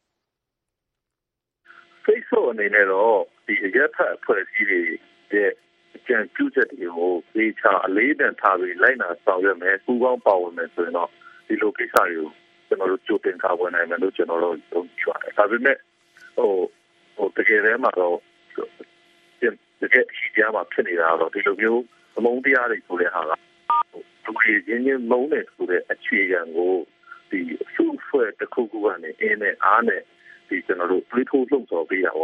Facebook အနေနဲ့တော့ဒီအရက်ဖက်အဖွဲ့အစည်းတွေရဲ့အကြံပြုချက်တွေကိုသေချာအလေးအနက်ထားပြီးလိုက်နာဆောင်ရွက်မယ်ပူးပေါင်းပါဝင်မယ်ဆိုရင်တော့ဒီလိုကိစ္စတွေကိုကျွန်တော်တို့ကြိုတင်ကာကွယ်နိုင်မယ်လို့ကျွန်တော်တို့ယုံကြည်ပါတယ်ဒါပေမဲ့ဟိုဟိုတကယ်တမ်းမှာတော့တကယ်ရှိကြမှာဖြစ်နေတာတော့ဒီလိုမျိုးအမုန်းတရားတွေဆိုတဲ့ဟာကသူကြီးချင်းချင်းမုန်းတယ်ဆိုတဲ့အခြေခံကိုဒီအစုအဖွဲ့တစ်ခုခုကနေအင်းနဲ့အားနဲ့ဒီကျွန်တော်တို့တွေးထိုးလှုပ်ဆော်ပေးတာပေါ့ဗျာ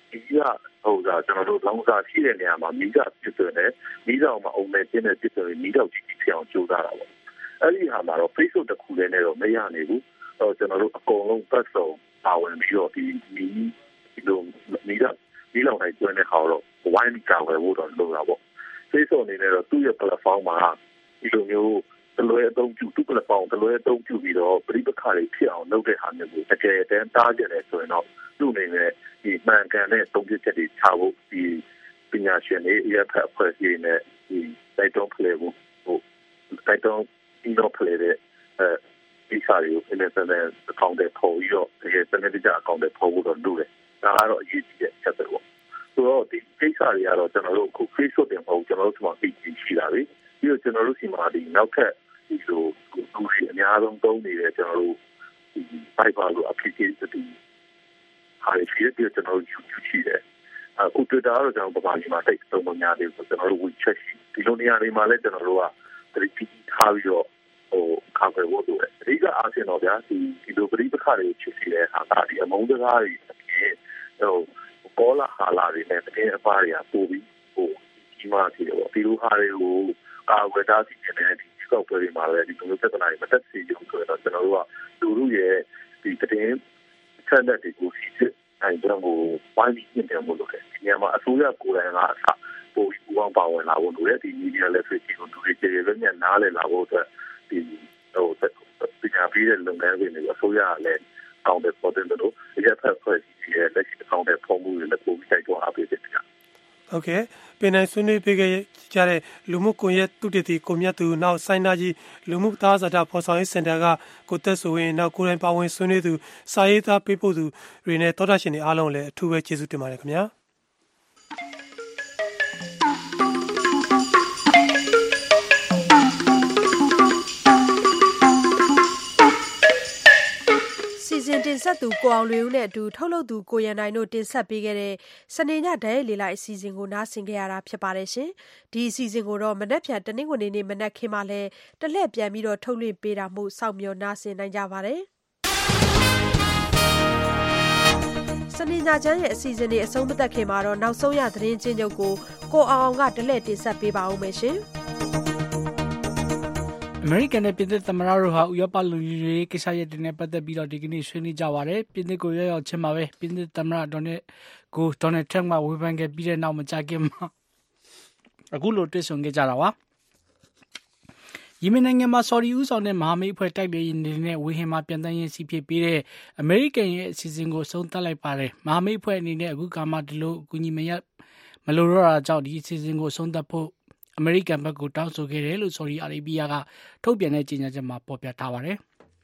ဒီကဟိုဒါကျွန်တော်တို့လောင်စာရှိတဲ့နေရာမှာမိကဖြစ်ဆိုရင်မိတော့မှအုံနဲ့ပြင်းတဲ့ဖြစ်ဆိုရင်မိတော့ကြီးကြီးဖြစ်အောင်ကြိုးစားတာပေါ့အဲ့ဒီဟာမှာတော့ Facebook တစ်ခုလည်းနဲ့တော့မရနိုင်ဘူးတော့ကျွန်တော်တို့အကုန်လုံးပတ်စုံပါဝင်ပြီးတော့ဒီမိဒီလိုမိတော့ဒီလောက်တိုင်းကျွမ်းတဲ့ဟာတော့ဝိုင်းကောက်ဝယ်ဖို့တော့လုပ်တာပေါ့ Facebook အနေနဲ့တော့သူ့ရဲ့ platform မှာဒီလိုမျိုးတလွဲအသုံးပြုသူ့ platform တလွဲအသုံးပြုပြီးတော့ပြိပခါတွေဖြစ်အောင်လုပ်တဲ့ဟာမျိုးကိုတကယ်တမ်းတားကြတယ်ဆိုရင်တော့သူ့အနေနဲ့ဒီမှန်ကန်တဲ့သုံးပြချက်တွေချဖို့ဒီပညာရှင်တွေအရက်ဖက်အဖွဲ့အစည်းနဲ့ဒီတိုက်တွန်းဖလှယ်ဖို့ဟိုတိုက်တွန်းဒီတော့ဖလှယ်တဲ့အဲဒီစာတွေကိုအင်တာနက်အကောင့်တွေပေါ်ပြီးတော့တကယ်စနစ်တကျအကောင့်တွေပေါ်ဖို့တော့လုပ်တယ်ဒါကတော့အရေးကြီးတဲ့ချက်ပဲပေါ့ဆိုတော့ဒီကိစ္စတွေကတော့ကျွန်တော်တို့အခု Facebook တင်ပေါ့ကျွန်တော်တို့ဒီမှာသိချင်ရှိတာလေပြီးတော့ကျွန်တော်တို့စီမှာဒီနောက်ထပ်ဒီလိုသူတွေအများဆုံးသုံးနေတဲ့ကျွန်တော်တို့ဒီ Fiverr လို application တွေဟာရှိတယ်ကျွန်တော်တို့ YouTube ရှိတယ်အခု Twitter တော့ကျွန်တော်ပမာကြီးမှာတိတ်သုံးမများသေးဘူးကျွန်တော်တို့ WeChat ရှိဒီလိုနေရာတွေမှာလည်းကျွန်တော်တို့ကတတိထားပြီးတော့ဟိုကာကွယ်ဖို့လိုတယ်အဓိကအားဖြင့်တော့ဗျာဒီဒီလိုပရိပခါတွေဖြစ်စီတဲ့ဟာကဒီအမုန်းစကားတွေအပြင်ဟိုကောလာဟာလာတွေနဲ့တကယ်အပါတွေကပို့ပြီးဟိုကြီးမားစီတယ်ပေါ့ဒီလိုဟာတွေကိုကာကွယ်တားဆီးနေတဲ့ဒီကောက်ပွဲတွေမှာလည်းဒီလိုမျိုးပြဿနာတွေမတက်စီကြုံဆိုတော့ကျွန်တော်တို့ကလူလူရဲ့ဒီတည်င်းဆက်လက်တွေကိုစီစစ်နိုင်ကြဖို့ပိုင်းပြီးပြင်တယ်လို့လုပ်တယ်ဒီနေရာမှာအစိုးရကိုယ်တိုင်ကအစပိုပြီးပူပေါင်းပါဝင်လာဖို့လိုတယ်ဒီ media literacy ကိုသူတွေကျေကျေလည်နားလည်လာဖို့အတွက်ဒီဟိုပညာပေးတဲ့လုပ်ငန်းတွေနဲ့အစိုးရကလည်းကောင်းတဲ့ပေါ်တယ်လို့ဒီကဖက်ဖွဲ့စီရဲ့လက်ရှိကောင်းတဲ့ပုံမှုတွေလည်းပိုပြီးတိုက်တွန်းအားပေးတယ်ဗျာโอเคပင်နိုင်ဆွေးနွေးပေးခဲ့ကြတဲ့လူမှုကွန်ရက်သူတည်တည်ကိုမြတ်သူနောက်ဆိုင်နာကြီးလူမှုသားစာတာဖော်ဆောင်ရေးစင်တာကကိုသက်ဆိုရင်နောက်ကိုယ်တိုင်ပါဝင်ဆွေးနွေးသူစာရေးသားပေးပို့သူတွေနဲ့တောတာရှင်တွေအားလုံးလည်းအထူးပဲကျေးဇူးတင်ပါတယ်ခင်ဗျာစဉ်တင်ဆက်သူကိုအောင်လွေဦးနဲ့အတူထုတ်လုပ်သူကိုရန်နိုင်တို့တင်ဆက်ပေးခဲ့တဲ့စနေညဓာတ်ရိုက်လေလိုက်အစီအစဉ်ကိုနားဆင်ခဲ့ရတာဖြစ်ပါတယ်ရှင်ဒီအစီအစဉ်ကိုတော့မနက်ဖြန်တနင်္ဂနွေနေ့မနက်ခင်းမှာလဲတလှည့်ပြန်ပြီးတော့ထုတ်လွှင့်ပေးတာမို့စောင့်မျှော်နားဆင်နိုင်ကြပါတယ်စနေညချမ်းရဲ့အစီအစဉ်တွေအဆုံးမသတ်ခင်မှာတော့နောက်ဆုံးရသတင်းချင်းချုပ်ကိုကိုအောင်အောင်ကတလှည့်တင်ဆက်ပေးပါဦးမယ်ရှင်အမေရိကန်နဲ့ပြင်သစ်သမ္မတတို့ဟာဥရောပလူမျိုးရေးကိစ္စရပ်တွေနဲ့ပတ်သက်ပြီးတော့ဒီကနေ့ဆွေးနွေးကြပါတယ်။ပြင်သစ်ကိုရောက်ရောက်ချင်းမှာပဲပြင်သစ်သမ္မတဒေါ်နယ်ကိုဒေါ်နယ်ထရမ့်ကဝေဖန်ခဲ့ပြီးတဲ့နောက်မကြာခင်မှာအခုလိုတွေ့ဆုံခဲ့ကြတာပါ။ယီမင်နိုင်ငံမှာဆော်ဒီဦးဆောင်တဲ့မဟာမိတ်အဖွဲ့တိုက်လေယာဉ်တွေနဲ့ဝေဟင်မှာပြန်တမ်းရင်စီဖြစ်ပြီးတဲ့အမေရိကန်ရဲ့အစီအစဉ်ကိုဆုံးသတ်လိုက်ပါတယ်။မဟာမိတ်အဖွဲ့အနေနဲ့အခုကမှဒီလိုအကူအညီမရမလိုတော့တာကြောင့်ဒီအစီအစဉ်ကိုဆုံးသတ်ဖို့အမေရိကန်ဘက်ကိုတောင်းဆိုခဲ့တယ်လို့ဆော်ဒီအာရေဗီးယားကထုတ်ပြန်တဲ့ကြေညာချက်မှာဖော်ပြထားပါတယ်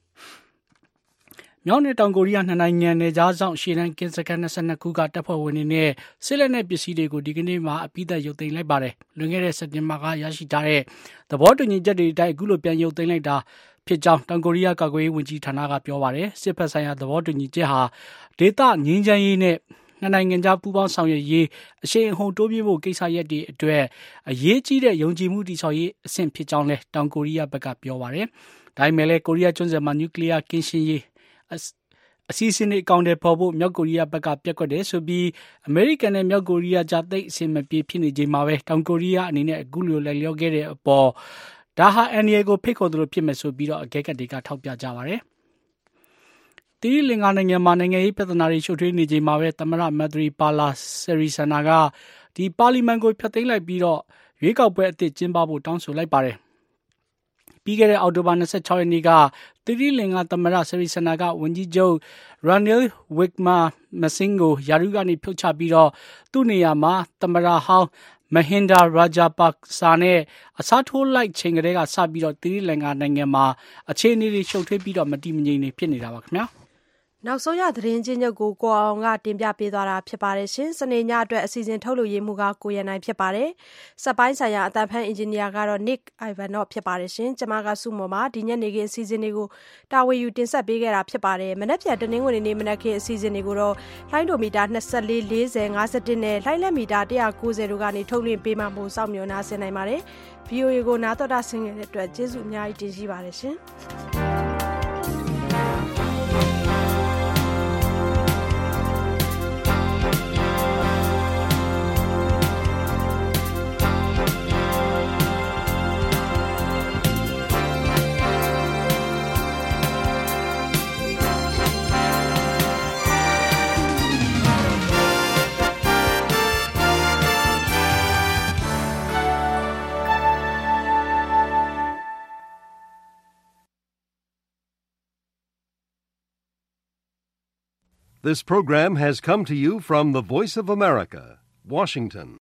။မြောက်နဲ့တောင်ကိုရီးယားနှစ်နိုင်ငံနယ်ခြားဆောင်ရှေ့တန်းကင်းစခန်း၂၂ခုကတပ်ဖွဲ့ဝင်တွေနဲ့စစ်လက်နက်ပစ္စည်းတွေကိုဒီကနေ့မှအပိသက်ရုပ်သိမ်းလိုက်ပါတယ်။လွန်ခဲ့တဲ့စက်တင်ဘာကရရှိထားတဲ့သဘောတူညီချက်တွေအတိုင်းအခုလိုပြန်ရုပ်သိမ်းလိုက်တာဖြစ်ကြောင်းတောင်ကိုရီးယားကာကွယ်ရေးဝန်ကြီးဌာနကပြောပါတယ်။စစ်ဖက်ဆိုင်ရာသဘောတူညီချက်ဟာဒေသငြိမ်းချမ်းရေးနဲ့နှစ်နိုင်ငံကြားပူးပေါင်းဆောင်ရွက်ရေးအရှိန်အဟုန်တိုးပြဖို့ကိစ္စရပ်တွေအတွက်အရေးကြီးတဲ့ယုံကြည်မှုတည်ဆောက်ရေးအဆင့်ဖြစ်ကြောင်းလည်းတောင်ကိုရီးယားဘက်ကပြောပါတယ်။ဒါပေမဲ့လည်းကိုရီးယားကျွန်းဆွယ်မှာနျူကလ িয়ার ကင်းရှင်းရေးအစီအစဉ်တွေအကောင့်တွေပေါ်ဖို့မြောက်ကိုရီးယားဘက်ကပြက်ကွက်တယ်ဆိုပြီးအမေရိကန်နဲ့မြောက်ကိုရီးယားကြားသိအဆင်မပြေဖြစ်နေချိန်မှာပဲတောင်ကိုရီးယားအနေနဲ့အခုလိုလက်လျော့ခဲ့တဲ့အပေါ်ဒါဟာအန်ရီကိုဖိတ်ခေါ်သလိုဖြစ်မယ်ဆိုပြီးတော့အကဲခတ်တွေကထောက်ပြကြပါတယ်။တီလင်္ကာနိုင်ငံမှာနိုင်ငံရေးပြဿနာတွေရှုပ်ထွေးနေချိန်မှာပဲသမ္မတမက်ဒရီပါလာဆယ်ရီဆန္နာကဒီပါလီမန်ကိုဖျက်သိမ်းလိုက်ပြီးတော့ရွေးကောက်ပွဲအသစ်ကျင်းပဖို့တောင်းဆိုလိုက်ပါတယ်။ပြီးခဲ့တဲ့အောက်တိုဘာ၂၆ရက်နေ့ကတီလင်္ကာသမ္မတဆယ်ရီဆန္နာကဝန်ကြီးချုပ်ရာနီလ်ဝစ်မာမစင်းကိုယာရုကနေဖြုတ်ချပြီးတော့သူ့နေရာမှာသမ္မတဟောင်းမဟင်ဒါရာဂျာပါဆာနဲ့အစားထိုးလိုက်ချိန်ကလေးကစပြီးတော့တီလင်္ကာနိုင်ငံမှာအခြေအနေတွေရှုပ်ထွေးပြီးတော့မတည်မငြိမ်နေဖြစ်နေတာပါခင်ဗျာ။နောက်ဆုံးရသတင်းချင်းချုပ်ကိုကိုအောင်ကတင်ပြပေးသွားတာဖြစ်ပါတယ်ရှင်။စနေညအတွက်အစီအစဉ်ထုတ်လို့ရမှုကကိုရန်နိုင်ဖြစ်ပါတယ်။စက်ပိုင်းဆိုင်ရာအတန်ဖန်အင်ဂျင်နီယာကတော့ Nick Ivanov ဖြစ်ပါတယ်ရှင်။ကျွန်မကစုမော်မှာဒီညနေခင်းအစီအစဉ်တွေကိုတာဝန်ယူတင်ဆက်ပေးခဲ့တာဖြစ်ပါတယ်။မနက်ဖြန်တနင်္ဂနွေနေ့မနက်ခင်းအစီအစဉ်တွေကိုတော့လိုင်းဒိုမီတာ၂၄ ၄၀ ၅၁နဲ့လိုင်းလက်မီတာ၁၉၀တို့ကနေထုတ်လွှင့်ပေးမှမို့စောင့်မျှော်နားဆင်နိုင်ပါတယ်။ ဗီအိုအေ ကိုနားတော်တာဆင်ခဲ့တဲ့အတွက်ကျေးဇူးအများကြီးတင်ရှိပါတယ်ရှင်။ This program has come to you from the Voice of America, Washington.